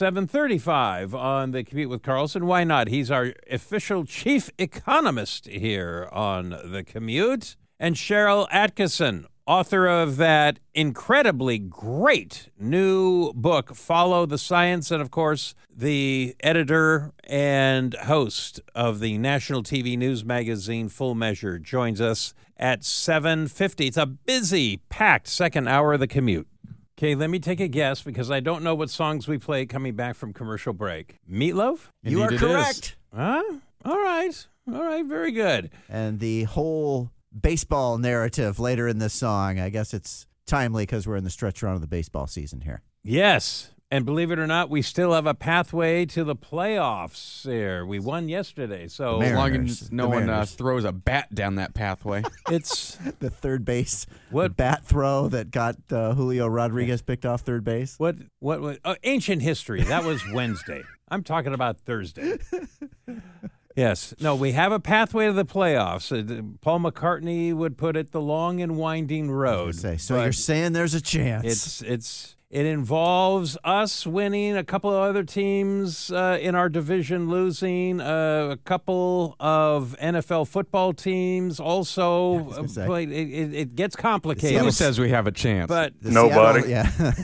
7:35 on The Commute with Carlson. Why not? He's our official chief economist here on The Commute. And Cheryl Atkinson, author of that incredibly great new book, Follow the Science, and, of course, the editor and host of the national TV news magazine Full Measure, joins us at 7:50. It's a busy, packed second hour of The Commute. Okay, let me take a guess, because I don't know what songs we play coming back from commercial break. Meatloaf? You are correct. Huh? All right, very good. And the whole baseball narrative later in this song, I guess it's timely because we're in the stretch run of the baseball season here. Yes, and believe it or not, we still have a pathway to the playoffs here. We won yesterday, so as long as no one throws a bat down that pathway. It's the third base bat throw that got Julio Rodriguez picked off third base. What ancient history. That was Wednesday. I'm talking about Thursday. Yes. No, we have a pathway to the playoffs. Paul McCartney would put it the long and winding road. So you're saying there's a chance. It involves us winning, a couple of other teams in our division losing, a couple of NFL football teams also. It gets complicated. Who says we have a chance? But nobody.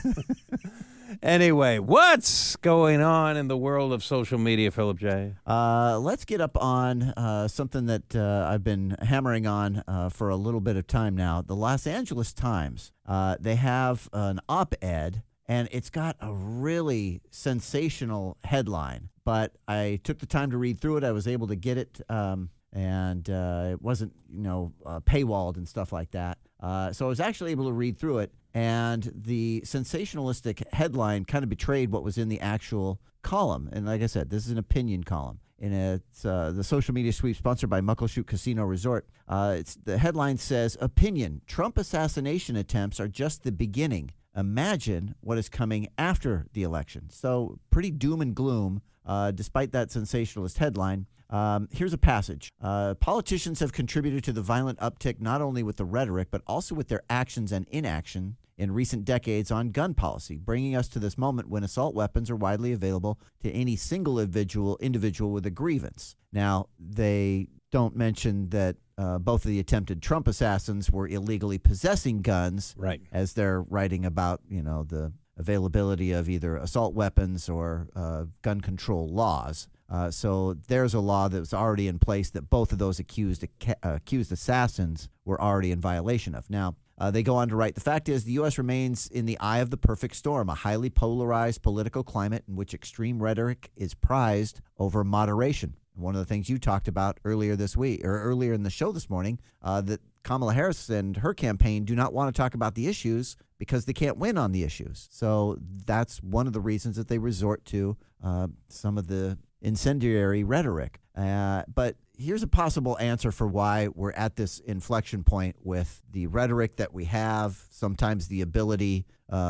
Anyway, what's going on in the world of social media, Philip J? Let's get up on something that I've been hammering on for a little bit of time now. The Los Angeles Times, they have an op-ed, and it's got a really sensational headline. But I took the time to read through it. I was able to get it, and it wasn't, paywalled and stuff like that. So I was actually able to read through it, and the sensationalistic headline kind of betrayed what was in the actual column. And like I said, this is an opinion column. And it's the social media sweep sponsored by Muckleshoot Casino Resort. The headline says, "Opinion, Trump assassination attempts are just the beginning. Imagine what is coming after the election." So pretty doom and gloom, despite that sensationalist headline. Here's a passage. Politicians have contributed to the violent uptick not only with the rhetoric, but also with their actions and inaction in recent decades on gun policy, bringing us to this moment when assault weapons are widely available to any single individual with a grievance. Now, they don't mention that both of the attempted Trump assassins were illegally possessing guns, right? As they're writing about, the availability of either assault weapons or gun control laws. So there's a law that was already in place that both of those accused assassins were already in violation of. Now, they go on to write, "The fact is the U.S. remains in the eye of the perfect storm, a highly polarized political climate in which extreme rhetoric is prized over moderation." One of the things you talked about earlier this week, or earlier in the show this morning, that Kamala Harris and her campaign do not want to talk about the issues because they can't win on the issues. So that's one of the reasons that they resort to some of the incendiary rhetoric. But here's a possible answer for why we're at this inflection point with the rhetoric that we have, sometimes the ability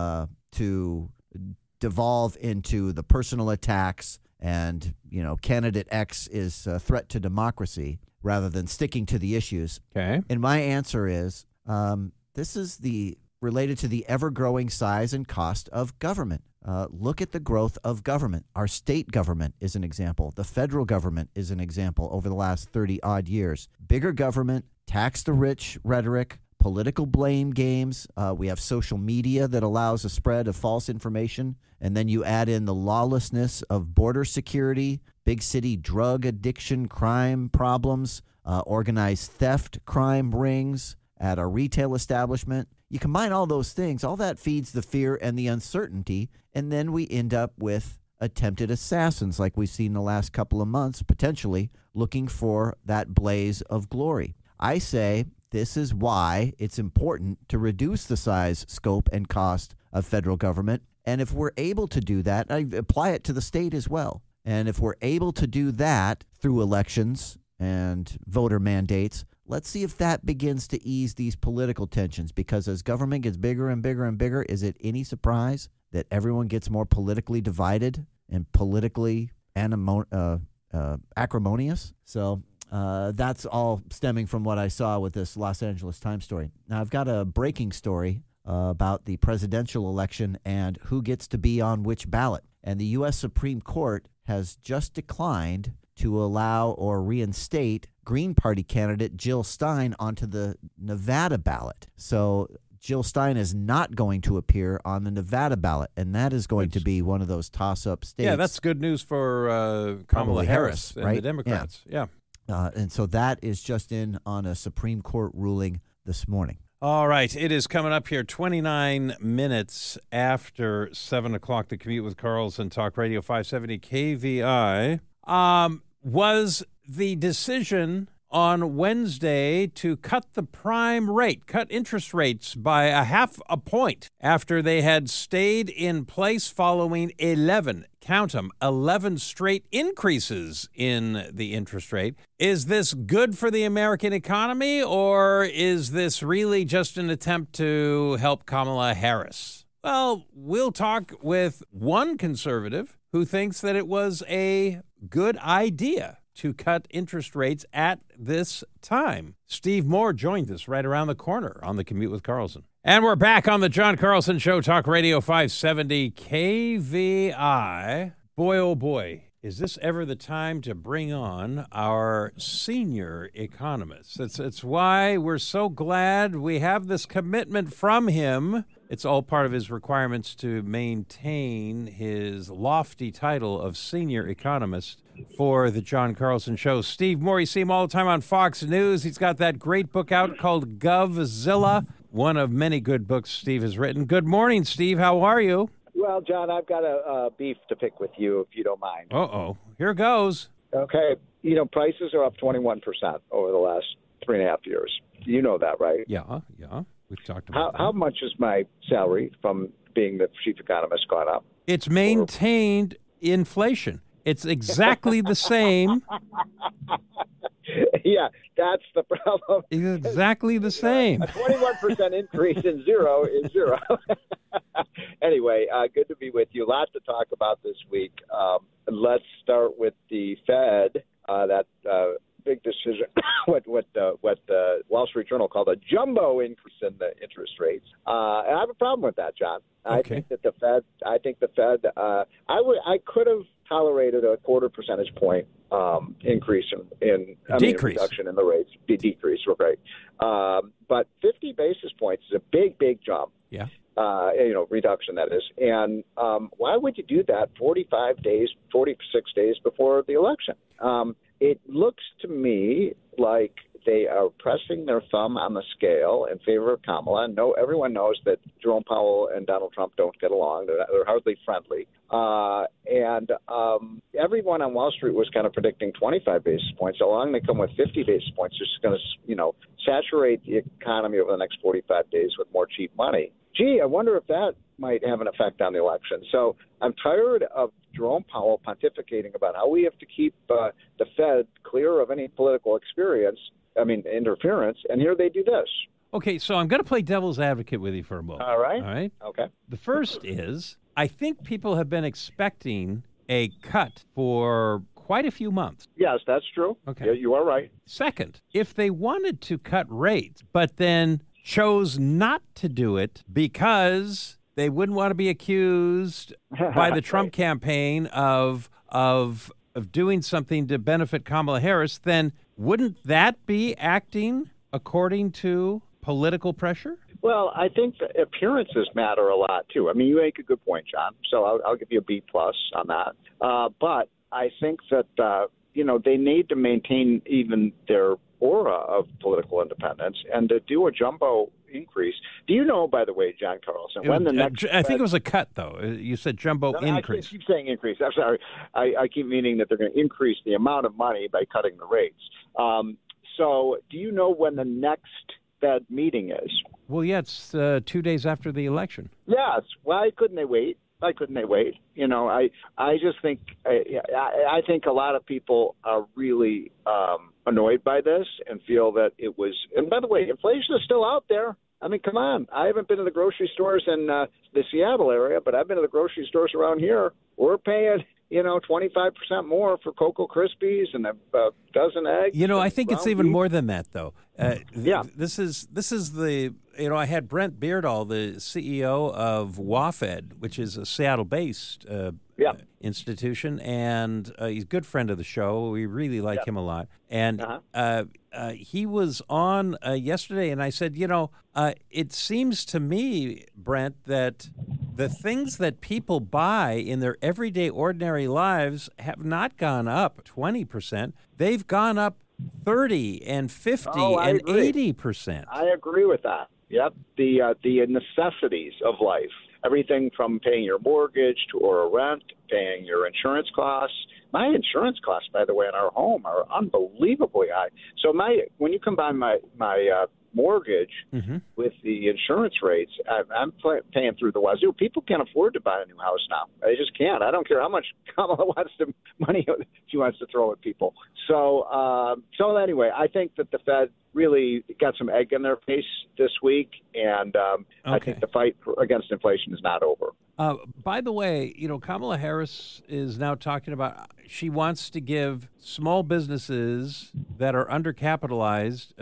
to devolve into the personal attacks and, candidate X is a threat to democracy rather than sticking to the issues. Okay. And my answer is this is related to the ever-growing size and cost of government. Look at the growth of government. Our state government is an example. The federal government is an example over the last 30-odd years. Bigger government, tax the rich rhetoric, political blame games. We have social media that allows a spread of false information. And then you add in the lawlessness of border security, big city drug addiction, crime problems, organized theft crime rings at our retail establishment. You combine all those things, all that feeds the fear and the uncertainty, and then we end up with attempted assassins like we've seen the last couple of months, potentially looking for that blaze of glory. I say this is why it's important to reduce the size, scope, and cost of federal government. And if we're able to do that, I apply it to the state as well. And if we're able to do that through elections and voter mandates, let's see if that begins to ease these political tensions, because as government gets bigger and bigger and bigger, is it any surprise that everyone gets more politically divided and politically acrimonious? So that's all stemming from what I saw with this Los Angeles Times story. Now, I've got a breaking story about the presidential election and who gets to be on which ballot. And the U.S. Supreme Court has just declined to allow or reinstate Green Party candidate Jill Stein onto the Nevada ballot. So Jill Stein is not going to appear on the Nevada ballot, and that is going to be one of those toss-up states. Yeah, that's good news for Kamala Harris and right? the Democrats. Yeah. And so that is just in on a Supreme Court ruling this morning. All right. It is coming up here 29 minutes after 7 o'clock. The Commute with Carlson, Talk Radio 570 KVI. Was the decision on Wednesday to cut the prime rate, cut interest rates by 0.5 point after they had stayed in place following 11 straight increases in the interest rate. Is this good for the American economy, or is this really just an attempt to help Kamala Harris? Well, we'll talk with one conservative who thinks that it was a good idea to cut interest rates at this time. Steve Moore joined us right around the corner on the Commute with Carlson. And we're back on the John Carlson Show, Talk Radio 570 KVI. Boy, oh boy, is this ever the time to bring on our senior economist. It's why we're so glad we have this commitment from him. It's all part of his requirements to maintain his lofty title of senior economist for the John Carlson Show. Steve Moore, you see him all the time on Fox News. He's got that great book out called GovZilla, one of many good books Steve has written. Good morning, Steve. How are you? Well, John, I've got a beef to pick with you, if you don't mind. Uh-oh. Here goes. Okay. Prices are up 21% over the last 3.5 years. You know that, right? Yeah. We've talked about How much is my salary from being the chief economist gone up? It's maintained inflation. It's exactly the same. Yeah, that's the problem. It's exactly the same. A 21% increase in zero is zero. Anyway, good to be with you. Lots to talk about this week. Let's start with the Fed. That big decision, what the Wall Street Journal called a jumbo increase in the interest rates. And I have a problem with that, John. Okay. I think the Fed. I could have tolerated a 0.25 percentage point increase reduction in the rates. Decrease, right? But 50 basis points is a big jump. Yeah. Reduction, that is. And why would you do that 46 days before the election? It looks to me like they are pressing their thumb on the scale in favor of Kamala. No, everyone knows that Jerome Powell and Donald Trump don't get along. They're hardly friendly. And everyone on Wall Street was kind of predicting 25 basis points. Along they come with 50 basis points, just going to, saturate the economy over the next 45 days with more cheap money. Gee, I wonder if that might have an effect on the election. So I'm tired of Jerome Powell pontificating about how we have to keep the Fed clear of any political interference, and here they do this. Okay, so I'm going to play devil's advocate with you for a moment. All right. All right? Okay. The first is, I think people have been expecting a cut for quite a few months. Yes, that's true. Okay. Yeah, you are right. Second, if they wanted to cut rates, but then chose not to do it because they wouldn't want to be accused by the Trump campaign of doing something to benefit Kamala Harris, then wouldn't that be acting according to political pressure? Well, I think the appearances matter a lot, too. I mean, you make a good point, John, so I'll give you a B+ on that. But I think that, they need to maintain even their aura of political independence, and to do a jumbo increase. Do you know, by the way, John Carlson, when the next... I think it was a cut, though. You said jumbo increase. I keep saying increase. I'm sorry. I keep meaning that they're going to increase the amount of money by cutting the rates. So do you know when the next Fed meeting is? Well, yeah, it's 2 days after the election. Yes. Why couldn't they wait? I just think I think a lot of people are really annoyed by this and feel that it was. And by the way, inflation is still out there. I mean, come on. I haven't been to the grocery stores in the Seattle area, but I've been to the grocery stores around here. We're paying 25% more for Cocoa Krispies and a dozen eggs. I think it's even more than that, though. Yeah. This is the, I had Brent Beardall, the CEO of WAFED, which is a Seattle-based institution, and he's a good friend of the show. We really like him a lot. And he was on yesterday, and I said, it seems to me, Brent, that the things that people buy in their everyday, ordinary lives have not gone up 20%. They've gone up 30 and 50 and 80%. I agree with that. Yep. The necessities of life, everything from paying your mortgage or a rent, paying your insurance costs. My insurance costs, by the way, in our home are unbelievably high. So when you combine my mortgage with the insurance rates, I'm paying through the wazoo. People can't afford to buy a new house now. They just can't. I don't care how much Kamala wants to money she wants to throw at people. So anyway, I think that the Fed really got some egg in their face this week, and I think the fight against inflation is not over. By the way, Kamala Harris is now talking about she wants to give small businesses that are undercapitalized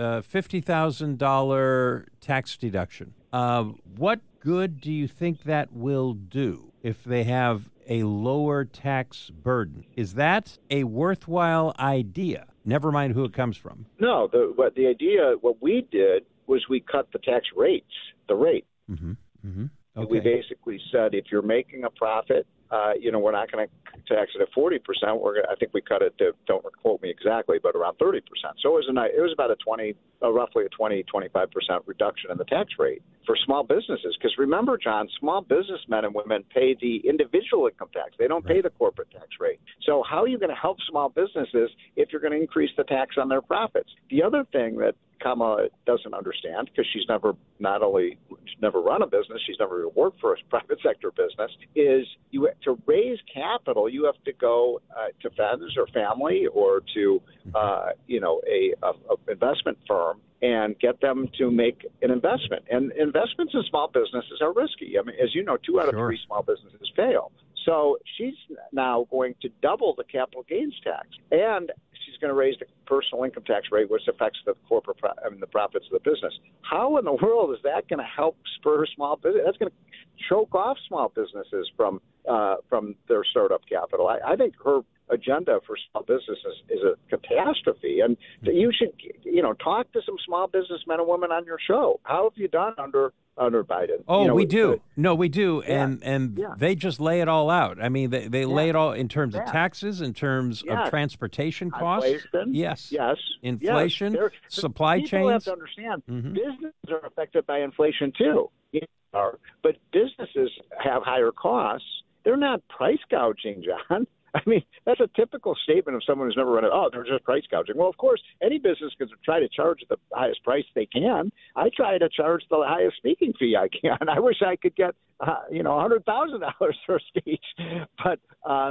$50,000 tax deduction. What good do you think that will do if they have a lower tax burden? Is that a worthwhile idea? Never mind who it comes from. No, the idea, what we did was we cut the tax rates, the rate. Mm-hmm. Mm-hmm. Okay. We basically said if you're making a profit we're not going to tax it at 40%. I think we cut it to, don't quote me exactly, but around 30%. So it was about roughly a 20-25% reduction in the tax rate for small businesses. Because remember, John, small businessmen and women pay the individual income tax. They don't pay the corporate tax rate. So how are you going to help small businesses if you're going to increase the tax on their profits? The other thing that Kamala doesn't understand, because she's never run a business, she's never worked for a private sector business, is to raise capital, you have to go to friends or family or to a investment firm and get them to make an investment. And investments in small businesses are risky. I mean, as you know, 2 out of 3 small businesses fail. So she's now going to double the capital gains tax, and she's going to raise the personal income tax rate, which affects the the profits of the business. How in the world is that going to help spur small business? That's going to choke off small businesses from their startup capital. I think her agenda for small businesses is a catastrophe, and you should talk to some small businessmen and women on your show. How have you done under Biden? Oh, we do. No, we do. Yeah. And they just lay it all out. I mean, they lay it all in terms of taxes, in terms of transportation costs. Inflation. Yes. Inflation, yes. Supply chains. People have to understand businesses are affected by inflation too. But businesses have higher costs. They're not price gouging, John. I mean, that's a typical statement of someone who's never run it. Oh, they're just price gouging. Well, of course, any business can try to charge the highest price they can. I try to charge the highest speaking fee I can. I wish I could get, $100,000 for a speech. But,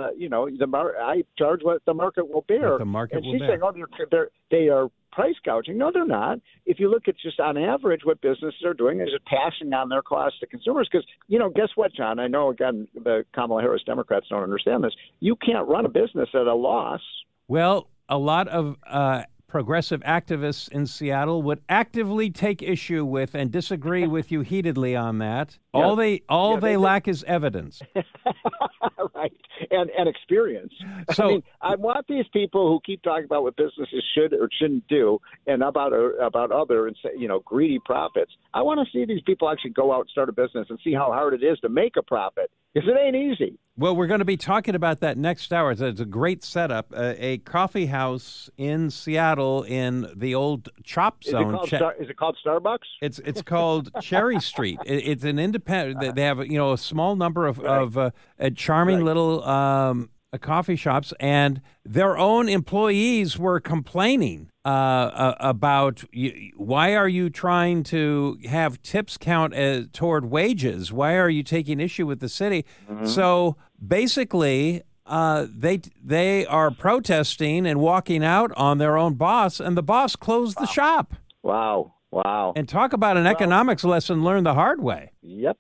I charge what the market will bear. What the market will bear. Saying, they are price gouging. No, they're not. If you look at just on average what businesses are doing is just passing on their costs to consumers. Because, guess what, John? I know, again, the Kamala Harris Democrats don't understand this. You can't run a business at a loss. Well, a lot of progressive activists in Seattle would actively take issue with and disagree with you heatedly on that. Yes. All they lack is evidence. Right. And experience. So, I want these people who keep talking about what businesses should or shouldn't do and about other greedy profits. I want to see these people actually go out and start a business and see how hard it is to make a profit, because it ain't easy. Well, we're going to be talking about that next hour. It's a great setup. A coffee house in Seattle in the old Chop Zone. Is it called Starbucks? It's called Cherry Street. It's an independent. They have a small number of charming little coffee shops, and their own employees were complaining about why are you trying to have tips count toward wages? Why are you taking issue with the city? Mm-hmm. So basically, they are protesting and walking out on their own boss, and the boss closed the shop. Wow. And talk about an economics lesson learned the hard way. Yep.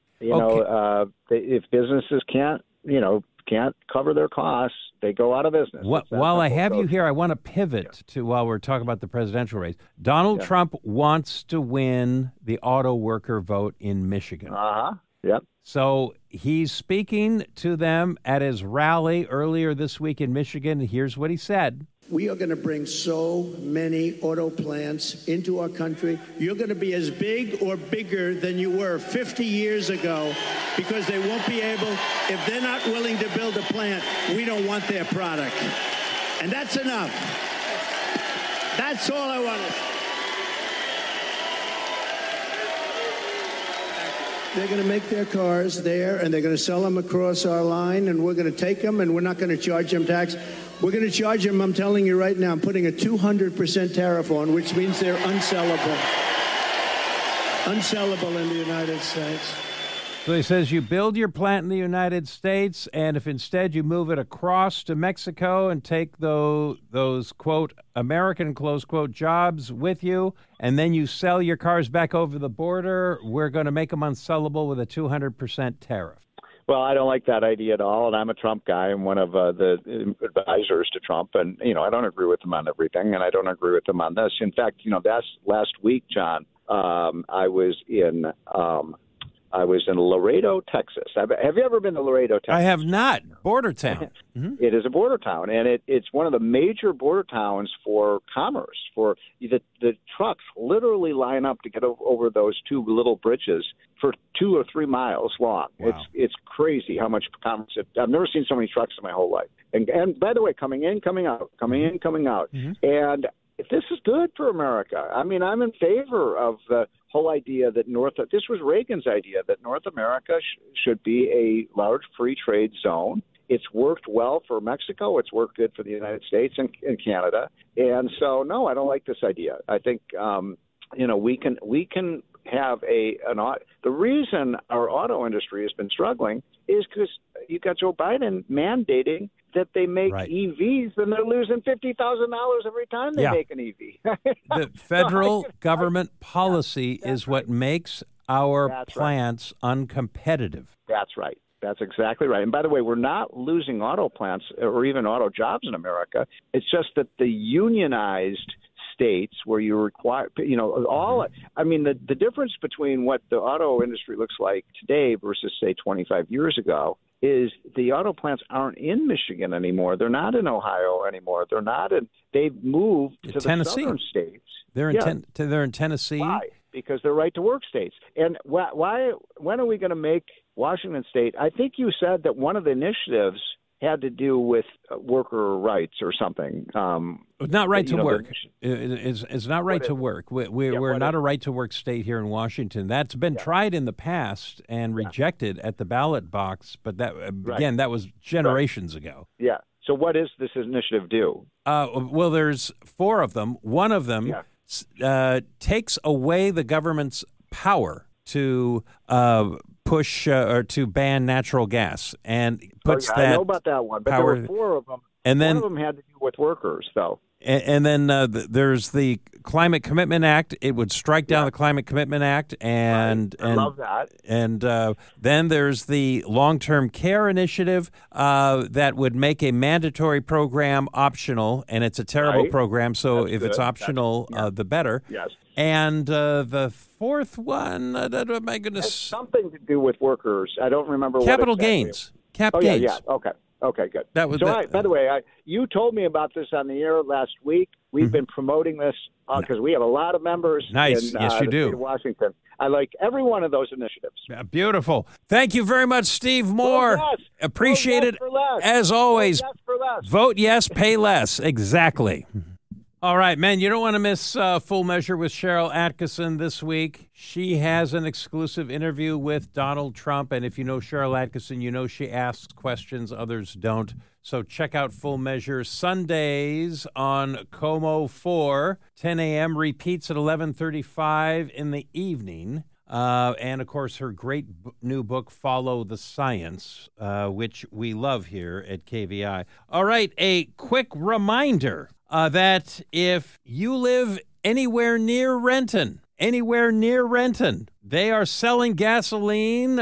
If businesses can't cover their costs, they go out of business. While I have you here, I want to pivot to, while we're talking about the presidential race. Donald Trump wants to win the auto worker vote in Michigan. Yep. So he's speaking to them at his rally earlier this week in Michigan. Here's what he said. We are going to bring so many auto plants into our country. You're going to be as big or bigger than you were 50 years ago, because they won't be able, if they're not willing to build a plant, we don't want their product. And that's enough. That's all I wanted. They're going to make their cars there, and they're going to sell them across our line, and we're going to take them, and we're not going to charge them tax. We're going to charge them, I'm telling you right now, I'm putting a 200% tariff on, which means they're unsellable. Unsellable in the United States. So he says you build your plant in the United States, and if instead you move it across to Mexico and take those, quote, American, close quote, jobs with you, and then you sell your cars back over the border, we're going to make them unsellable with a 200% tariff. Well, I don't like that idea at all, and I'm a Trump guy. I'm one of the advisors to Trump, and, I don't agree with him on everything, and I don't agree with him on this. In fact, that's last week, John, I was in I was in Laredo, Texas. Have you ever been to Laredo, Texas? I have not. Border town. Mm-hmm. It is a border town, and it's one of the major border towns for commerce. For the trucks literally line up to get over those two little bridges for 2 or 3 miles long. Wow. It's crazy how much commerce. I've never seen so many trucks in my whole life. And by the way, coming in, coming out, coming in, coming out, and this is good for America. I mean, I'm in favor of the whole idea that this was Reagan's idea, that North America should be a large free trade zone. It's worked well for Mexico. It's worked good for the United States and Canada. And so, no, I don't like this idea. I think, we can have the reason our auto industry has been struggling is because you got Joe Biden mandating that they make EVs, and they're losing $50,000 every time they make an EV. The federal government policy is what makes our plants uncompetitive. That's right. That's exactly right. And by the way, we're not losing auto plants or even auto jobs in America. It's just that the unionized states where you require, the difference between what the auto industry looks like today versus, say, 25 years ago is the auto plants aren't in Michigan anymore. They're not in Ohio anymore. They've moved to Tennessee. The southern states. They're in Tennessee. Why? Because they're right-to-work states. And when are we going to make Washington State? I think you said that one of the initiatives had to do with worker rights or something. Not right to work. It's not right to work. We're not a right to work state here in Washington. That's been tried in the past and rejected at the ballot box. But that was generations ago. Yeah. So what does this initiative do? Well, there's 4 of them. One of them takes away the government's power to push or to ban natural gas and puts that. I know about that one, but there were 4 of them. And then one of them had to do with workers, though. And then there's the Climate Commitment Act. It would strike down the Climate Commitment Act, and I love that. And then there's the Long-Term Care Initiative that would make a mandatory program optional, and it's a terrible program. So if it's optional, the better. Yes. And the 4th one, my goodness, has something to do with workers. I don't remember. Capital what exactly. gains. Cap gains. Yeah. Okay, good. That was by the way, you told me about this on the air last week. We've been promoting this because we have a lot of members in yes, you the do. state of Washington. I like every one of those initiatives. Beautiful. Thank you very much, Steve Moore. Appreciate it. As always, vote yes, pay less. Exactly. All right, man, you don't want to miss Full Measure with Cheryl Atkinson this week. She has an exclusive interview with Donald Trump, and if you know Cheryl Atkinson, you know she asks questions others don't. So check out Full Measure Sundays on Como 4, 10 a.m., repeats at 11:35 in the evening. And, of course, her great new book, Follow the Science, which we love here at KVI. All right, a quick reminder that if you live anywhere near Renton, they are selling gasoline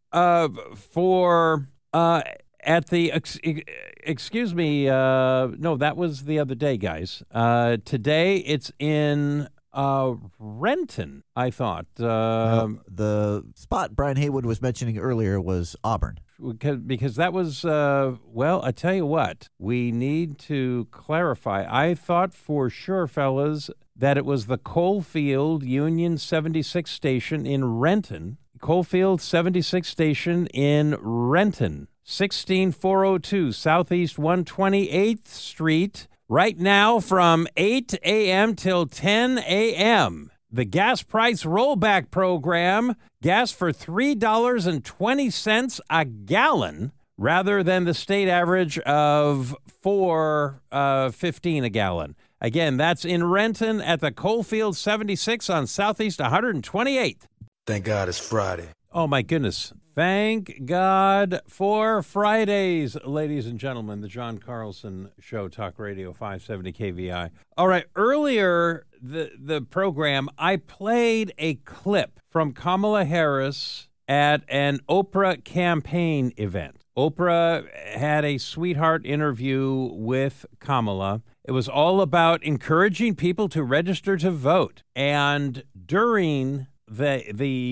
for at the excuse me. No, that was the other day, guys. Today it's in Renton, I thought. The spot Brian Haywood was mentioning earlier was Auburn. Because that was, I tell you what, we need to clarify. I thought for sure, fellas, that it was the Coalfield Union 76 station in Renton. Coalfield 76 station in Renton, 16402 Southeast 128th Street. Right now from 8 a.m. till 10 a.m., the gas price rollback program, gas for $3.20 a gallon rather than the state average of $4.15 a gallon. Again, that's in Renton at the Coalfield 76 on Southeast 128th. Thank God it's Friday. Oh, my goodness. Thank God for Fridays, ladies and gentlemen. The John Carlson Show, Talk Radio 570 KVI. All right, earlier the program, I played a clip from Kamala Harris at an Oprah campaign event. Oprah had a sweetheart interview with Kamala. It was all about encouraging people to register to vote. And during the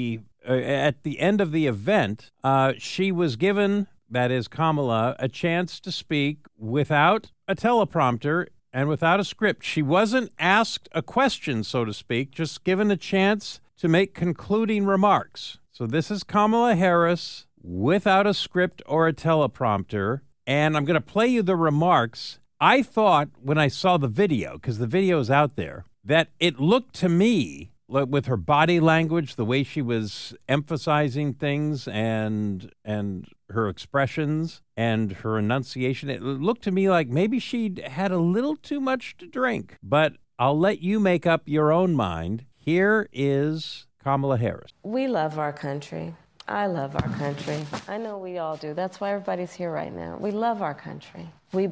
at the end of the event, she was given, that is Kamala, a chance to speak without a teleprompter and without a script. She wasn't asked a question, so to speak, just given a chance to make concluding remarks. So this is Kamala Harris without a script or a teleprompter, and I'm going to play you the remarks. I thought when I saw the video, because the video is out there, that it looked to me, with her body language, the way she was emphasizing things and her expressions and her enunciation, it looked to me like maybe she'd had a little too much to drink. But I'll let you make up your own mind. Here is Kamala Harris. We love our country. I love our country. I know we all do. That's why everybody's here right now. We love our country.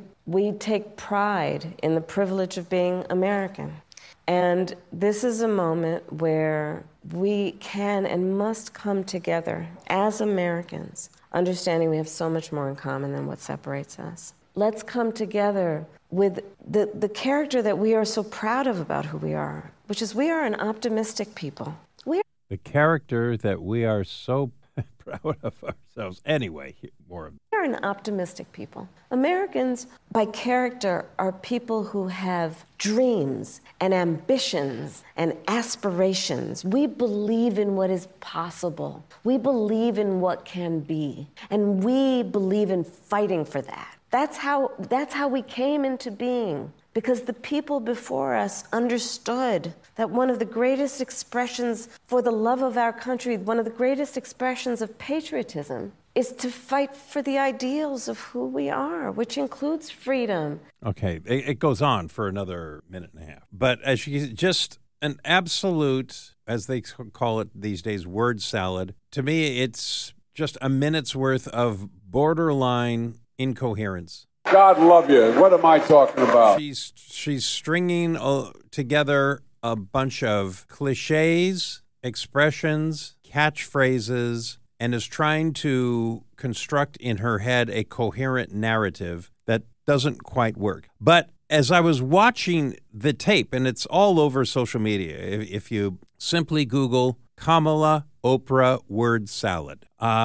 We take pride in the privilege of being American. And this is a moment where we can and must come together as Americans, understanding we have so much more in common than what separates us. Let's come together with the character that we are so proud of about who we are, which is we are an optimistic people. The character that we are so proud of ourselves. Anyway, more of it. We're an optimistic people. Americans, by character, are people who have dreams and ambitions and aspirations. We believe in what is possible. We believe in what can be. And we believe in fighting for that. That's how we came into being. Because the people before us understood that one of the greatest expressions for the love of our country, one of the greatest expressions of patriotism, is to fight for the ideals of who we are, which includes freedom. Okay, it goes on for another minute and a half. But as just an absolute, as they call it these days, word salad. To me, it's just a minute's worth of borderline incoherence. God love you. What am I talking about? She's stringing together a bunch of cliches, expressions, catchphrases, and is trying to construct in her head a coherent narrative that doesn't quite work. But as I was watching the tape, and it's all over social media, if you simply Google Kamala Oprah word salad,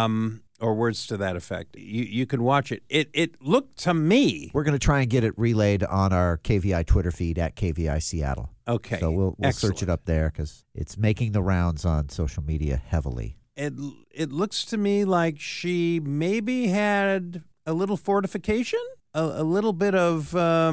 or words to that effect, you can watch it. It looked to me... We're going to try and get it relayed on our KVI Twitter feed at KVI Seattle. Okay. So we'll search it up there because it's making the rounds on social media heavily. It looks to me like she maybe had a little fortification, a little bit of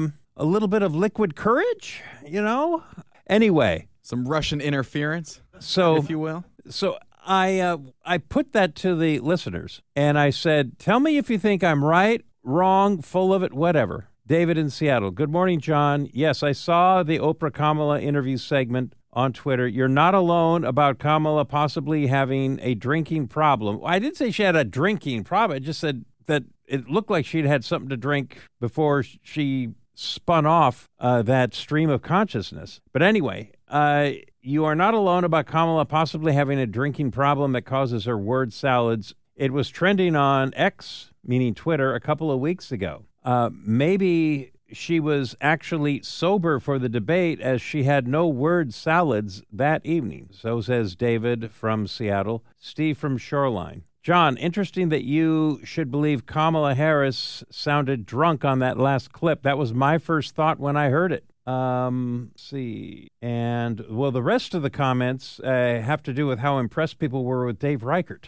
liquid courage, you know? Anyway. Some Russian interference, so, if you will. So I put that to the listeners, and I said, tell me if you think I'm right, wrong, full of it, whatever. David in Seattle. Good morning, John. Yes, I saw the Oprah Kamala interview segment on Twitter. You're not alone about Kamala possibly having a drinking problem. I didn't say she had a drinking problem. I just said that it looked like she'd had something to drink before she spun off that stream of consciousness. But anyway, you are not alone about Kamala possibly having a drinking problem that causes her word salads. It was trending on X, meaning Twitter, a couple of weeks ago. Maybe she was actually sober for the debate as she had no word salads that evening. So says David from Seattle. Steve from Shoreline. John, interesting that you should believe Kamala Harris sounded drunk on that last clip. That was my first thought when I heard it. Let's see. And, well, the rest of the comments have to do with how impressed people were with Dave Reichert.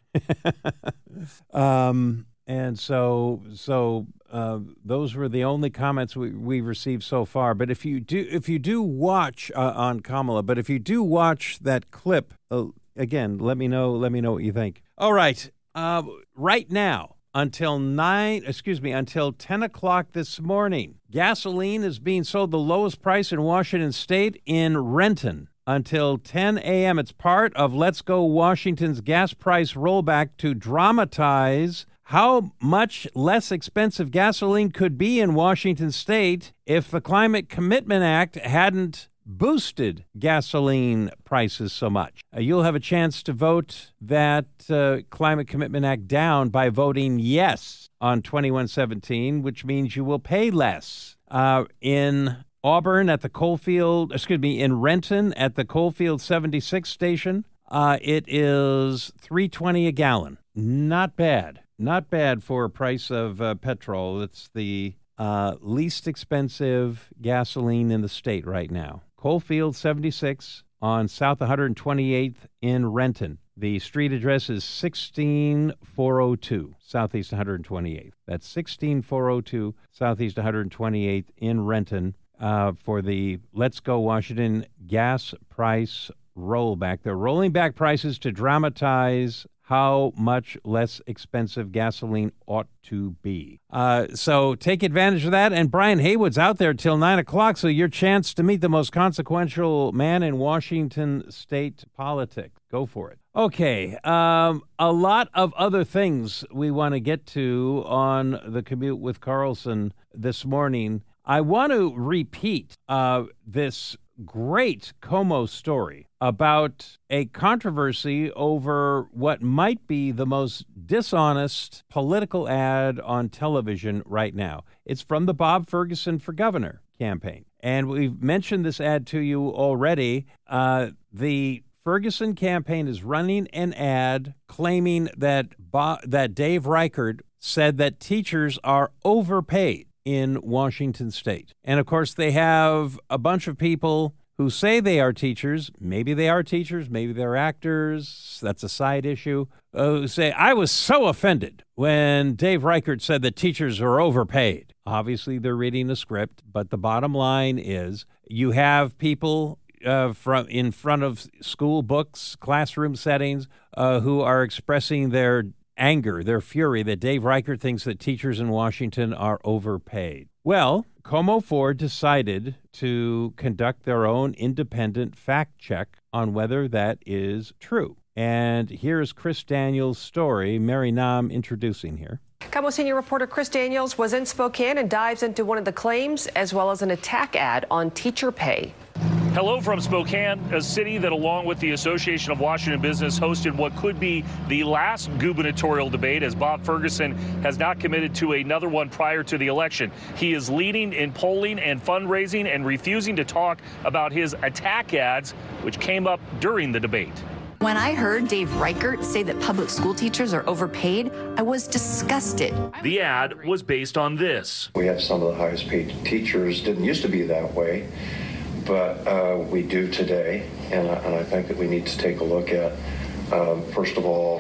And so those were the only comments we received so far. But if you do watch on Kamala, but if you do watch that clip, again, let me know what you think. All right. Right now, until 10 o'clock this morning, gasoline is being sold the lowest price in Washington State in Renton. Until 10 a.m., it's part of Let's Go Washington's gas price rollback to dramatize how much less expensive gasoline could be in Washington State if the Climate Commitment Act hadn't boosted gasoline prices so much. You'll have a chance to vote that Climate Commitment Act down by voting yes on 2117, which means you will pay less. In Auburn at the in Renton at the Coalfield 76 station, It is $3.20 a gallon. Not bad. Not bad for a price of petrol. It's the least expensive gasoline in the state right now. Coalfield 76 on South 128th in Renton. The street address is 16402 Southeast 128th. That's 16402 Southeast 128th in Renton for the Let's Go Washington gas price rollback. They're rolling back prices to dramatize how much less expensive gasoline ought to be. So take advantage of that. And Brian Haywood's out there till 9 o'clock, so your chance to meet the most consequential man in Washington state politics. Go for it. Okay, a lot of other things we want to get to on the Commute with Carlson this morning. I want to repeat this great Como story about a controversy over what might be the most dishonest political ad on television right now. It's from the Bob Ferguson for Governor campaign. And we've mentioned this ad to you already. The Ferguson campaign is running an ad claiming that Dave Reichert said that teachers are overpaid in Washington state. And of course, they have a bunch of people who say they are teachers. Maybe they are teachers, maybe they're actors. That's a side issue. Who say, I was so offended when Dave Reichert said that teachers are overpaid. Obviously, they're reading a script, but the bottom line is you have people from in front of school books, classroom settings, who are expressing their anger, their fury that Dave Reichert thinks that teachers in Washington are overpaid. Well, Como Ford decided to conduct their own independent fact check on whether that is true. And here's Chris Daniels' story. Mary Nam introducing here. Como senior reporter Chris Daniels was in Spokane and dives into one of the claims as well as an attack ad on teacher pay. Hello from Spokane, a city that, along with the Association of Washington Business, hosted what could be the last gubernatorial debate, as Bob Ferguson has not committed to another one prior to the election. He is leading in polling and fundraising and refusing to talk about his attack ads, which came up during the debate. When I heard Dave Reichert say that public school teachers are overpaid, I was disgusted. The ad was based on this. We have some of the highest paid teachers. Didn't used to be that way, but we do today. And I think that we need to take a look at, first of all,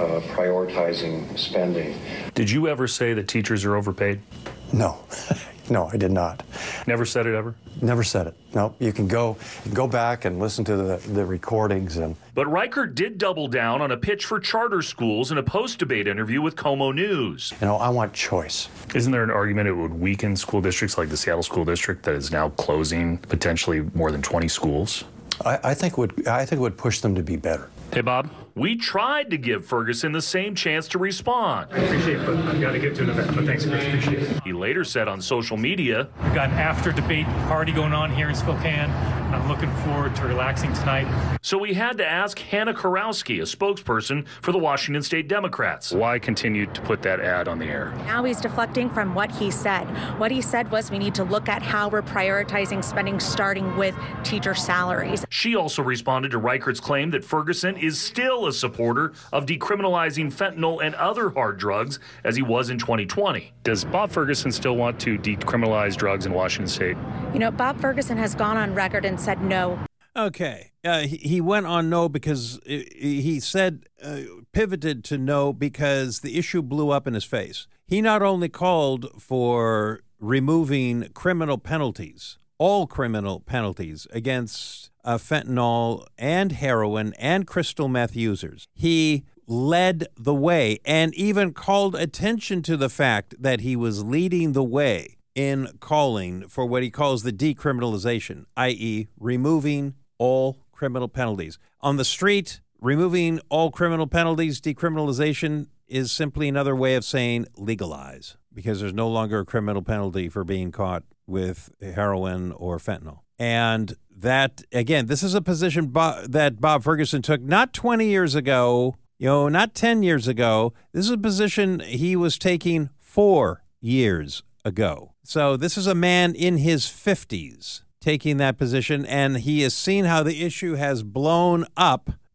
prioritizing spending. Did you ever say that teachers are overpaid? No. No, I did not. Never said it ever? Never said it. No, you can go back and listen to the recordings. But Reichert did double down on a pitch for charter schools in a post-debate interview with Como News. I want choice. Isn't there an argument it would weaken school districts like the Seattle School District that is now closing potentially more than 20 schools? I think it would push them to be better. Hey, Bob, we tried to give Ferguson the same chance to respond. I appreciate it, but I've got to get to an event. But thanks, Chris. Appreciate it. He later said on social media, We've got an after-debate party going on here in Spokane. I'm looking forward to relaxing tonight. So we had to ask Hannah Karowski, a spokesperson for the Washington State Democrats, why continue to put that ad on the air. Now he's deflecting from what he said. What he said was we need to look at how we're prioritizing spending, starting with teacher salaries. She also responded to Reichert's claim that Ferguson is still a supporter of decriminalizing fentanyl and other hard drugs as he was in 2020. Does Bob Ferguson still want to decriminalize drugs in Washington State? Bob Ferguson has gone on record and said no. Okay. He went on no because he said, pivoted to no because the issue blew up in his face. He not only called for removing criminal penalties, all criminal penalties against fentanyl and heroin and crystal meth users. He led the way and even called attention to the fact that he was leading the way in calling for what he calls the decriminalization, i.e. removing all criminal penalties. On the street, removing all criminal penalties, decriminalization, is simply another way of saying legalize, because there's no longer a criminal penalty for being caught with heroin or fentanyl. And that, again, this is a position that Bob Ferguson took not 20 years ago, not 10 years ago. This is a position he was taking 4 years ago. So this is a man in his 50s taking that position, and he has seen how the issue has blown up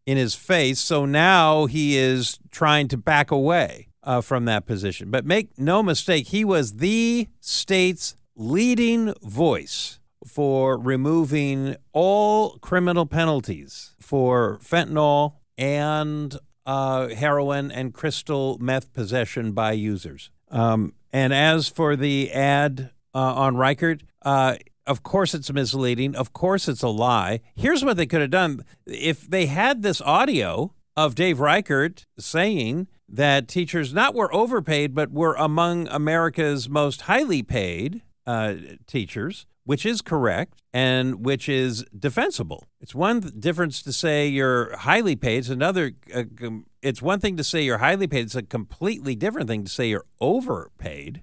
in his face. So now he is trying to back away from that position. But make no mistake, he was the state's leading voice for removing all criminal penalties for fentanyl and heroin and crystal meth possession by users. And as for the ad on Reichert, of course it's misleading. Of course it's a lie. Here's what they could have done. If they had this audio of Dave Reichert saying that teachers not were overpaid, but were among America's most highly paid teachers, which is correct and which is defensible. It's one difference to say you're highly paid. It's another. It's one thing to say you're highly paid. It's a completely different thing to say you're overpaid.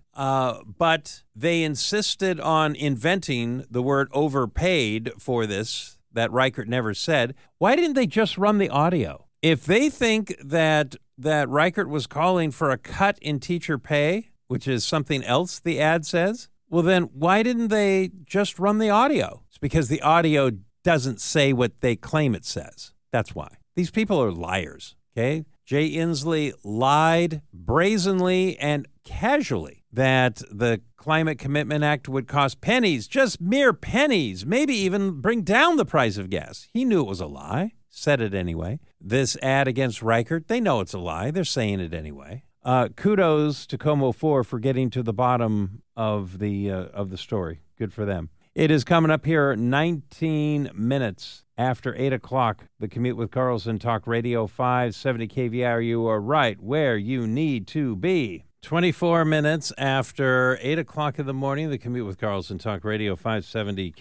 But they insisted on inventing the word overpaid for this that Reichert never said. Why didn't they just run the audio? If they think that Reichert was calling for a cut in teacher pay, which is something else the ad says, well, then why didn't they just run the audio? It's because the audio doesn't say what they claim it says. That's why. These people are liars, okay? Jay Inslee lied brazenly and casually that the Climate Commitment Act would cost pennies, just mere pennies, maybe even bring down the price of gas. He knew it was a lie, said it anyway. This ad against Reichert, they know it's a lie. They're saying it anyway. Kudos to Como 4 for getting to the bottom of the story. Good for them. It is coming up here 19 minutes after 8 o'clock. The Commute with Carlson, Talk Radio 570 KVR. You are right where you need to be. 24 minutes after 8 o'clock in the morning, the Commute with Carlson, Talk Radio 570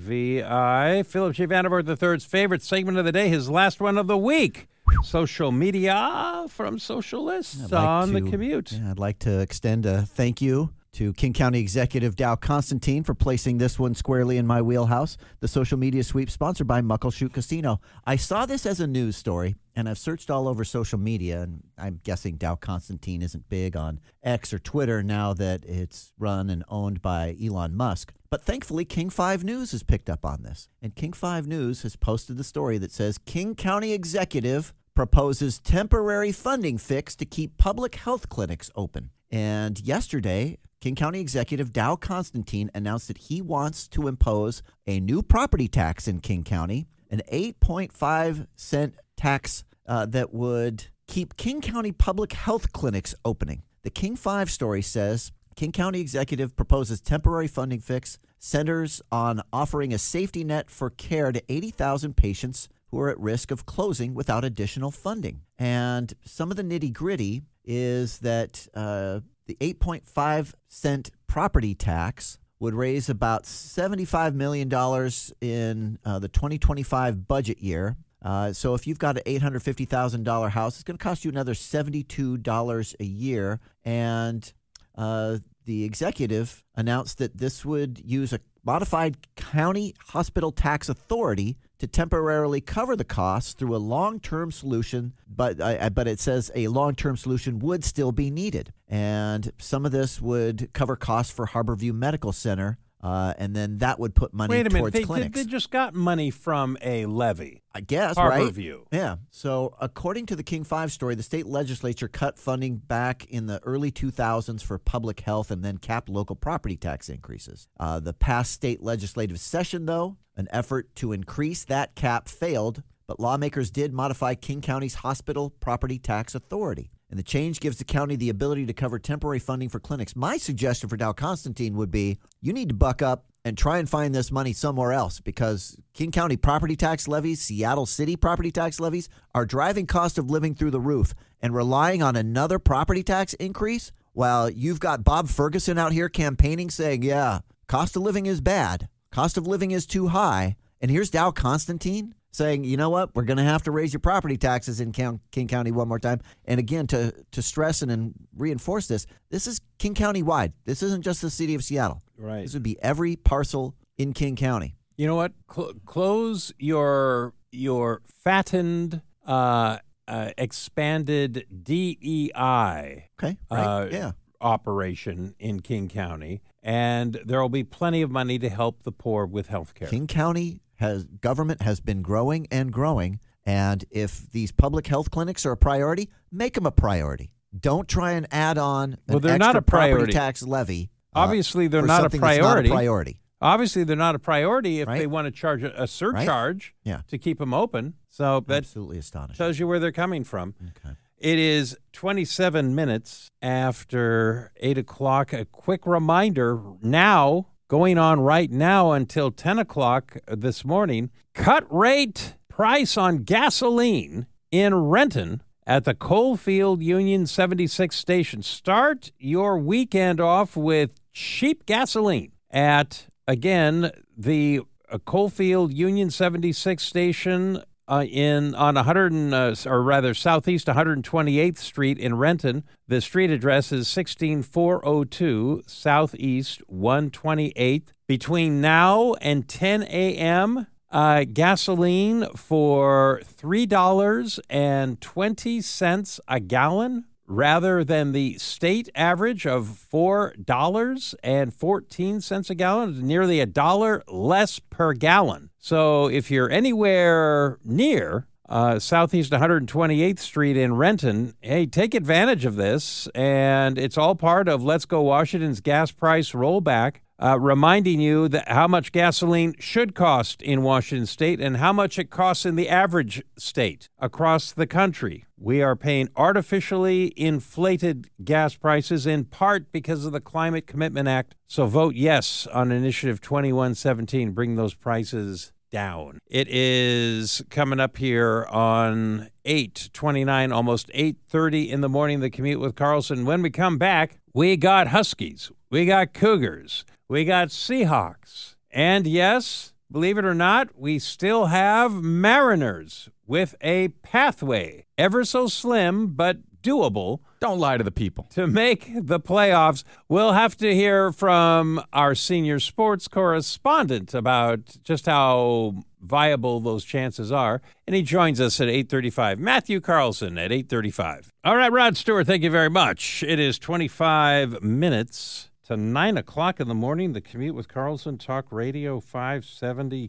KVI. Philip J. Vandervoort III's favorite segment of the day, his last one of the week. Social media from Socialists on the Commute. Yeah, I'd like to extend a thank you to King County Executive Dow Constantine for placing this one squarely in my wheelhouse. The social media sweep sponsored by Muckleshoot Casino. I saw this as a news story, and I've searched all over social media, and I'm guessing Dow Constantine isn't big on X or Twitter now that it's run and owned by Elon Musk. But thankfully, King 5 News has picked up on this. And King 5 News has posted the story that says, King County Executive proposes temporary funding fix to keep public health clinics open. And yesterday, King County Executive Dow Constantine announced that he wants to impose a new property tax in King County, an 8.5 cent tax that would keep King County public health clinics opening. The King 5 story says King County Executive proposes temporary funding fix, centers on offering a safety net for care to 80,000 patients who are at risk of closing without additional funding. And some of the nitty-gritty is that the 8.5 cent property tax would raise about $75 million in the 2025 budget year. So if you've got an $850,000 house, it's going to cost you another $72 a year. And the executive announced that this would use a modified county hospital tax authority to temporarily cover the costs through a long-term solution, but it says a long-term solution would still be needed. And some of this would cover costs for Harborview Medical Center, and then that would put money towards clinics. They just got money from a levy. I guess, Harborview. Right? Yeah. So according to the King 5 story, the state legislature cut funding back in the early 2000s for public health and then capped local property tax increases. The past state legislative session, though, an effort to increase that cap failed, but lawmakers did modify King County's hospital property tax authority. And the change gives the county the ability to cover temporary funding for clinics. My suggestion for Dow Constantine would be you need to buck up and try and find this money somewhere else, because King County property tax levies, Seattle City property tax levies are driving cost of living through the roof, and relying on another property tax increase while you've got Bob Ferguson out here campaigning saying, yeah, cost of living is bad. Cost of living is too high. And here's Dow Constantine saying, you know what, we're going to have to raise your property taxes in King County one more time. And again, to stress and reinforce this is King County wide. This isn't just the city of Seattle. Right. This would be every parcel in King County. You know what? Close your fattened, expanded DEI operation in King County, and there will be plenty of money to help the poor with health care. King County government has been growing and growing, And if these public health clinics are a priority, make them a priority. Don't try and add on an they're extra not a priority. property tax levy. Obviously, they're for not a something that's priority. not a priority. Obviously, they're not a priority if Right? they want to charge a surcharge to keep them open. So that's absolutely astonishing. Tells you where they're coming from. Okay. It is 27 minutes after 8 o'clock. A quick reminder now, going on right now until 10 o'clock this morning, cut rate price on gasoline in Renton at the Coalfield Union 76 station. Start your weekend off with cheap gasoline at, again, the Coalfield Union 76 station Southeast 128th Street in Renton. The street address is 16402 Southeast 128th. Between now and 10 a.m., gasoline for $3.20 a gallon rather than the state average of $4.14 a gallon, nearly $1 less per gallon. So if you're anywhere near Southeast 128th Street in Renton, hey, take advantage of this. And it's all part of Let's Go Washington's gas price rollback, reminding you that how much gasoline should cost in Washington state and how much it costs in the average state across the country. We are paying artificially inflated gas prices in part because of the Climate Commitment Act. So vote yes on Initiative 2117. Bring those prices down. It is coming up here on 8:29, almost 8:30 in the morning, the commute with Carlson. When we come back, we got Huskies, we got Cougars, we got Seahawks, and yes, believe it or not, we still have Mariners with a pathway, ever so slim, but doable. Don't lie to the people. To make the playoffs, we'll have to hear from our senior sports correspondent about just how viable those chances are. And he joins us at 8:35. Matthew Carlson at 8:35. All right, Rod Stewart, thank you very much. It is 25 minutes to 9 o'clock in the morning. The Commute with Carlson, Talk Radio 570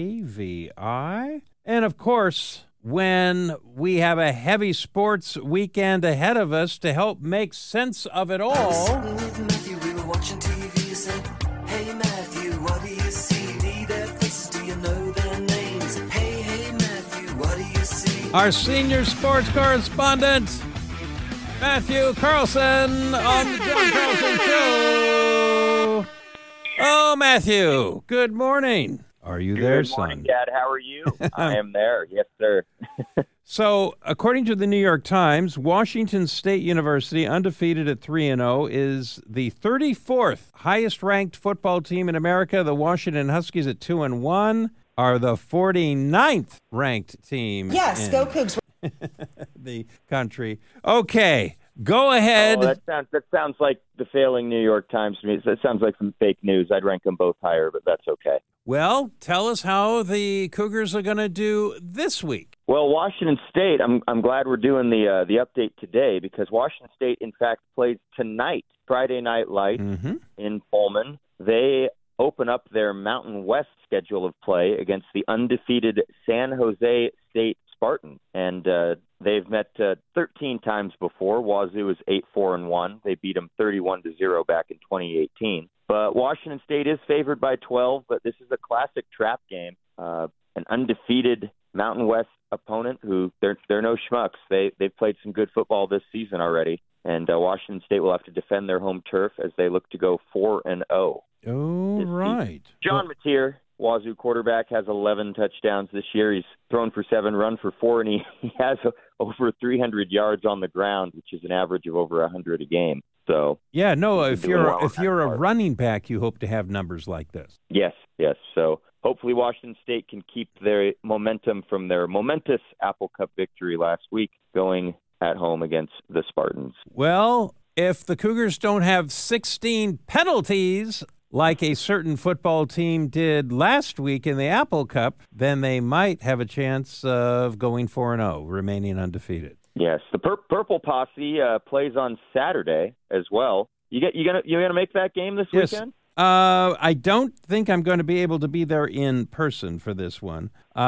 KVI. And, of course, when we have a heavy sports weekend ahead of us to help make sense of it all. Matthew, we were watching TV, said, hey Matthew, what do you see? Need their faces, do you know their names? Hey Matthew, what do you see? Our senior sports correspondent, Matthew Carlson, on the John Carlson Show. Oh, Matthew, good morning. Are you there, son? Good morning, Dad. How are you? I am there. Yes, sir. So, according to the New York Times, Washington State University, undefeated at 3-0, is the 34th highest-ranked football team in America. The Washington Huskies at 2-1 are the 49th ranked team. Yes, go Cougs. The country. Okay, go ahead. Oh, that sounds like the failing New York Times to me. That sounds like some fake news. I'd rank them both higher, but that's okay. Well, tell us how the Cougars are going to do this week. Well, Washington State, I'm glad we're doing the update today because Washington State, in fact, plays tonight, Friday Night Lights in Pullman. They open up their Mountain West schedule of play against the undefeated San Jose State Spartans. And they've met 13 times before. Wazoo is 8-4-1. They beat them 31-0 back in 2018. But Washington State is favored by 12, but this is a classic trap game. An undefeated Mountain West opponent who they're no schmucks. They've played some good football this season already, and Washington State will have to defend their home turf as they look to go 4-0. Oh, right. John Mateer, Wazoo quarterback, has 11 touchdowns this year. He's thrown for 7, run for 4, and he has over 300 yards on the ground, which is an average of over 100 a game. So yeah, no, if you're a running back, you hope to have numbers like this. Yes. So hopefully Washington State can keep their momentum from their momentous Apple Cup victory last week going at home against the Spartans. Well, if the Cougars don't have 16 penalties like a certain football team did last week in the Apple Cup, then they might have a chance of going 4-0, remaining undefeated. Yes, the Purple Posse plays on Saturday as well. You gonna make that game this weekend? I don't think I'm going to be able to be there in person for this one.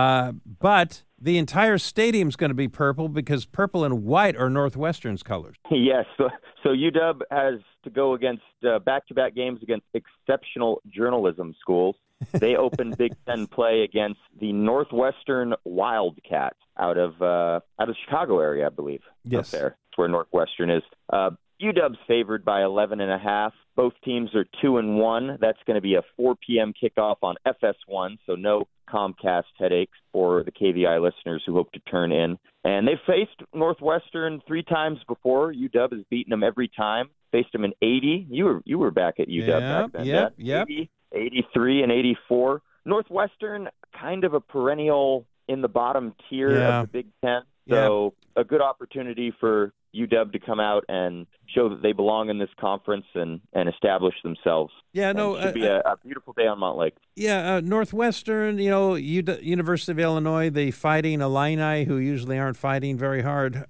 But the entire stadium's going to be purple because purple and white are Northwestern's colors. Yes. So UW has to go against back-to-back games against exceptional journalism schools. They opened Big Ten play against the Northwestern Wildcats out of Chicago area, I believe. Yes. Up there. That's where Northwestern is. UW's favored by 11.5. Both teams are 2-1. That's going to be a 4 p.m. kickoff on FS1, so no Comcast headaches for the KVI listeners who hope to turn in. And they've faced Northwestern 3 times before. UW has beaten them every time. Faced them in 80. You were back at UW back then. Yep. 80, 83, and 84. Northwestern, kind of a perennial in the bottom tier of the Big Ten. So a good opportunity for UW to come out and show that they belong in this conference and establish themselves. Yeah, no, it should be a beautiful day on Montlake. Yeah, Northwestern, University of Illinois, the Fighting Illini, who usually aren't fighting very hard,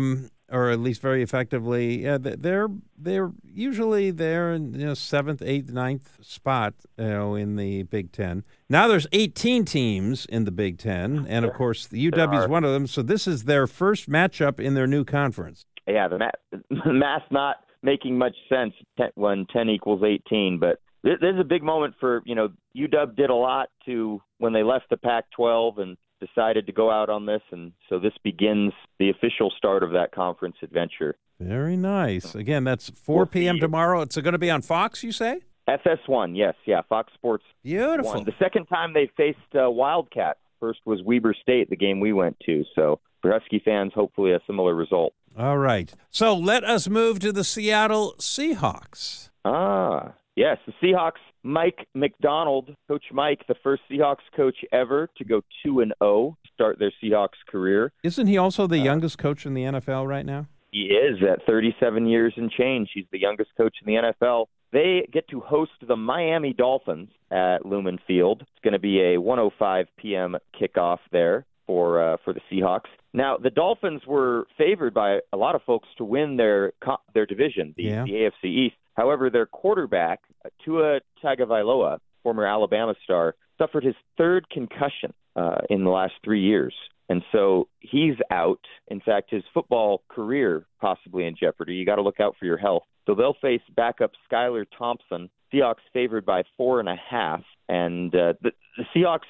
or at least very effectively. Yeah, they're usually there in 7th, 8th, 9th spot, in the Big Ten. Now there's 18 teams in the Big Ten, and of course the UW is one of them. So this is their first matchup in their new conference. Yeah, the math not making much sense when 10 equals 18, but this is a big moment for, UW did a lot when they left the Pac-12 and decided to go out on this, and so this begins the official start of that conference adventure. Very nice. Again, that's 4 p.m. tomorrow. It's going to be on Fox, you say? FS1, yes. Yeah, Fox Sports. Beautiful. 1. The second time they faced Wildcats. First was Weber State, the game we went to, so for Husky fans, hopefully a similar result. All right. So let us move to the Seattle Seahawks. Yes, the Seahawks, Mike Macdonald, Coach Mike, the first Seahawks coach ever to go 2-0, start their Seahawks career. Isn't he also the youngest coach in the NFL right now? He is at 37 years and change. He's the youngest coach in the NFL. They get to host the Miami Dolphins at Lumen Field. It's going to be a 1:05 p.m. kickoff there for the Seahawks. Now, the Dolphins were favored by a lot of folks to win their division, the AFC East. However, their quarterback, Tua Tagovailoa, former Alabama star, suffered his 3rd concussion in the last 3 years. And so he's out. In fact, his football career possibly in jeopardy. You got to look out for your health. So they'll face backup Skylar Thompson. Seahawks favored by 4.5. And the Seahawks,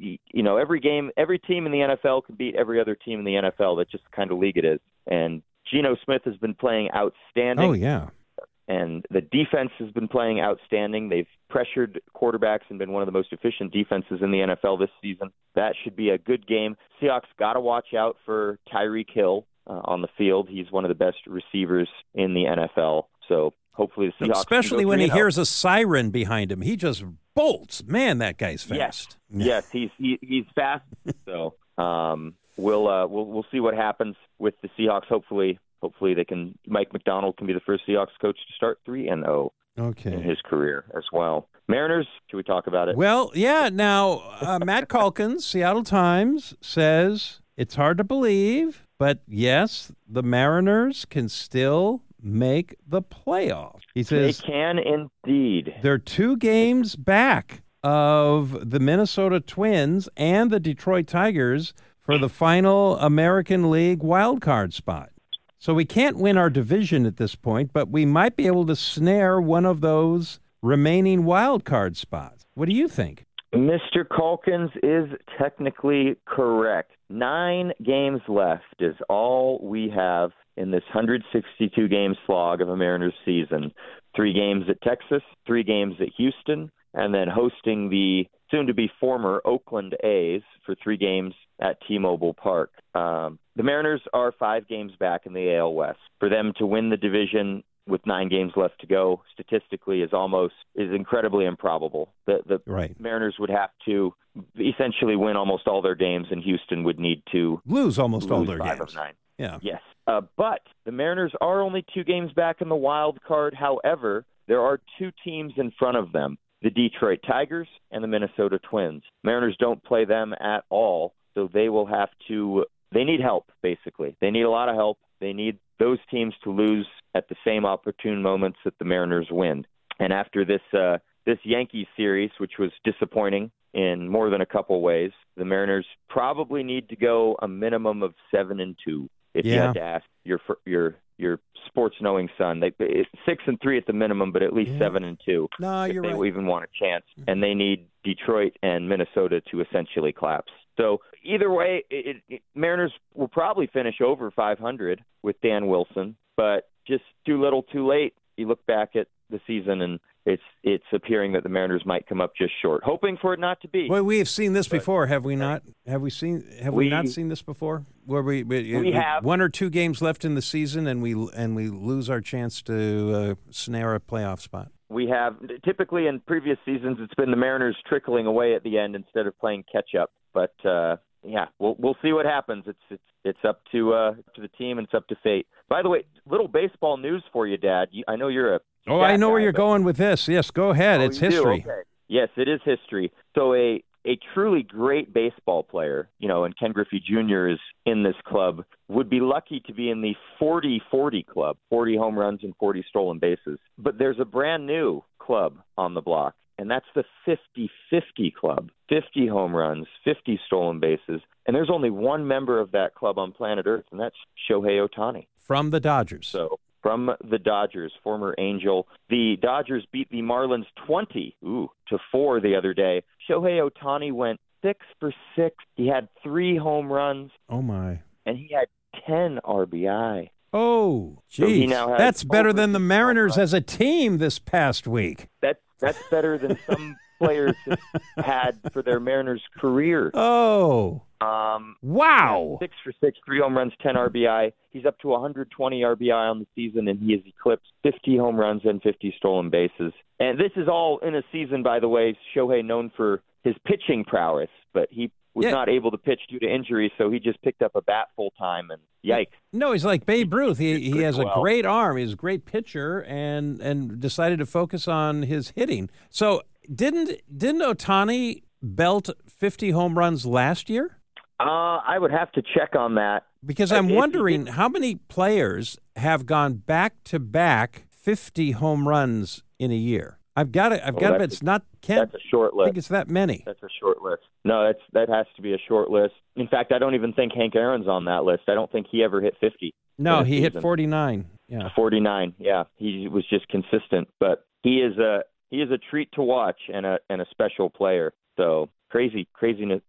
every game, every team in the NFL can beat every other team in the NFL. That's just the kind of league it is. And Geno Smith has been playing outstanding. Oh, yeah. And the defense has been playing outstanding. They've pressured quarterbacks and been one of the most efficient defenses in the NFL this season. That should be a good game. Seahawks got to watch out for Tyreek Hill on the field. He's one of the best receivers in the NFL. So hopefully the Seahawks especially when he hears a siren behind him. He just bolts. Man, that guy's fast. Yes, he's fast. So we'll see what happens with the Seahawks. Hopefully Mike Macdonald can be the first Seahawks coach to start 3-0 in his career as well. Mariners, should we talk about it? Well, yeah. Now, Matt Calkins, Seattle Times, says it's hard to believe, but yes, the Mariners can still make the playoffs. He says they can indeed. They're 2 games back of the Minnesota Twins and the Detroit Tigers for the final American League wildcard spot. So we can't win our division at this point, but we might be able to snare one of those remaining wild card spots. What do you think? Mr. Calkins is technically correct. 9 games left is all we have in this 162-game slog of a Mariners season. 3 games at Texas, 3 games at Houston, and then hosting the soon-to-be former Oakland A's for 3 games at T-Mobile Park. The Mariners are 5 games back in the AL West. For them to win the division with 9 games left to go, statistically, is incredibly improbable. The Mariners would have to essentially win almost all their games, and Houston would need to lose almost all their 5 games. Of 9. Yeah. Yes. But the Mariners are only 2 games back in the wild card. However, there are 2 teams in front of them, the Detroit Tigers and the Minnesota Twins. Mariners don't play them at all, so they need help, basically. They need a lot of help. They need those teams to lose at the same opportune moments that the Mariners win. And after this this Yankees series, which was disappointing in more than a couple ways. The Mariners probably need to go a minimum of 7-2 if you had to ask your sports knowing son. It's 6-3 at the minimum, but at least 7-2. No, you're right. They even want a chance, and they need Detroit and Minnesota to essentially collapse. So either way, Mariners will probably finish over 500 with Dan Wilson, but just too little, too late. You look back at the season, and it's appearing that the Mariners might come up just short, hoping for it not to be. Well, we have seen this before, have we not? Have we not seen this before? Where we have 1 or 2 games left in the season, and we lose our chance to snare a playoff spot. We have typically in previous seasons, it's been the Mariners trickling away at the end instead of playing catch up. But we'll see what happens. It's up to the team, and it's up to fate. By the way, little baseball news for you, Dad. I know you're a I know where you're going with this. Yes, go ahead. It's history. Okay. Yes, it is history. So a truly great baseball player, and Ken Griffey Jr. is in this club, would be lucky to be in the 40-40 club, 40 home runs and 40 stolen bases. But there's a brand new club on the block, and that's the 50-50 club, 50 home runs, 50 stolen bases. And there's only one member of that club on planet Earth, and that's Shohei Ohtani. From the Dodgers. So from the Dodgers, former Angel. The Dodgers beat the Marlins 20-4 the other day. Shohei Ohtani went 6 for 6. He had 3 home runs. Oh, my. And he had 10 RBI. Oh, geez. So that's better than the Mariners as a team this past week. That's better than some players have had for their Mariners career. Oh. Wow. 6 for 6, 3 home runs, 10 RBI. He's up to 120 RBI on the season, and he has eclipsed 50 home runs and 50 stolen bases. And this is all in a season, by the way, Shohei known for his pitching prowess, but he was not able to pitch due to injury, so he just picked up a bat full time, and yikes. No, he's like Babe Ruth. He has a great arm. He's a great pitcher, and decided to focus on his hitting. So didn't Ohtani belt 50 home runs last year? I would have to check on that. Because I'm wondering how many players have gone back-to-back 50 home runs in a year. I've got to bet it's not Ken. That's a short list. I think it's that many. That's a short list. No, that has to be a short list. In fact, I don't even think Hank Aaron's on that list. I don't think he ever hit 50. No, he hit 49. Yeah. 49. Yeah. He was just consistent, but he is a treat to watch and a special player. So craziness.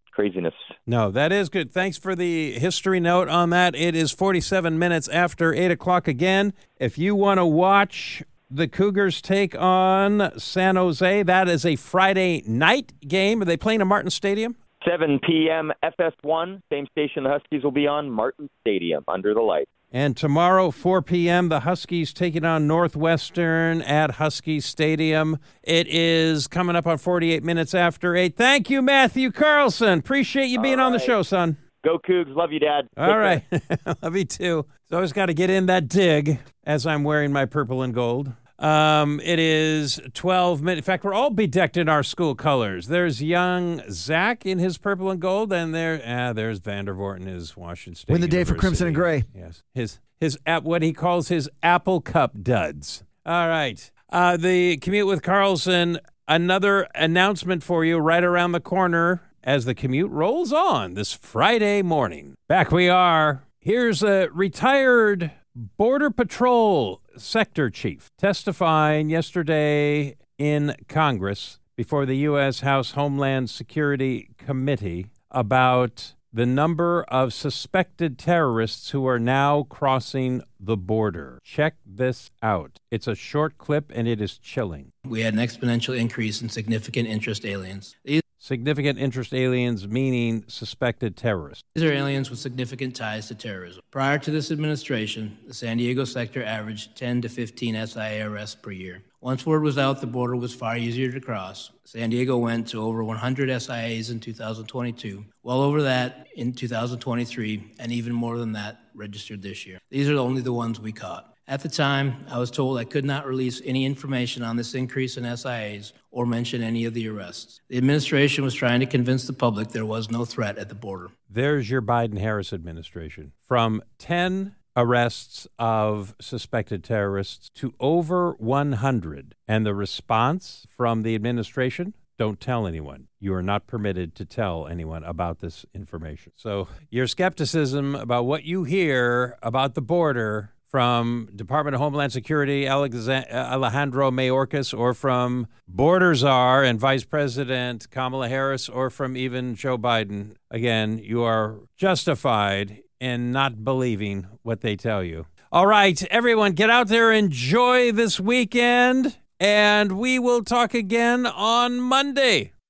No, that is good. Thanks for the history note on that. It is 47 minutes after 8 o'clock again. If you want to watch the Cougars take on San Jose, that is a Friday night game. Are they playing at Martin Stadium? 7 p.m. FS1, same station the Huskies will be on, Martin Stadium, under the lights. And tomorrow, 4 p.m., the Huskies taking on Northwestern at Husky Stadium. It is coming up on 48 minutes after 8. Thank you, Matthew Carlson. Appreciate you being on the show, son. Go Cougs. Love you, Dad. All right. Love you, too. So I always got to get in that dig as I'm wearing my purple and gold. It is 12 minutes. In fact, we're all bedecked in our school colors. There's young Zach in his purple and gold, and there's Vandervoort in his Washington State Win the University. day for Crimson and Gray. Yes. His what he calls his Apple Cup duds. All right. The Commute with Carlson, another announcement for you right around the corner as the commute rolls on this Friday morning. Back we are. Here's a retired Border Patrol sector chief testifying yesterday in Congress before the U.S. House Homeland Security Committee about the number of suspected terrorists who are now crossing the border. Check this out. It's a short clip, and it is chilling. We had an exponential increase in significant interest aliens. Significant interest aliens meaning suspected terrorists. These are aliens with significant ties to terrorism. Prior to this administration, the San Diego sector averaged 10 to 15 SIA arrests per year. Once word was out the border was far easier to cross, San Diego went to over 100 SIAs in 2022, well over that in 2023, and even more than that registered this year. These are only the ones we caught. At the time, I was told I could not release any information on this increase in SIAs or mention any of the arrests. The administration was trying to convince the public there was no threat at the border. There's your Biden-Harris administration. From 10 arrests of suspected terrorists to over 100. And the response from the administration? Don't tell anyone. You are not permitted to tell anyone about this information. So your skepticism about what you hear about the border from Department of Homeland Security Alejandro Mayorkas, or from Border Czar and Vice President Kamala Harris, or from even Joe Biden, again, you are justified in not believing what they tell you. All right, everyone, get out there, enjoy this weekend, and we will talk again on Monday.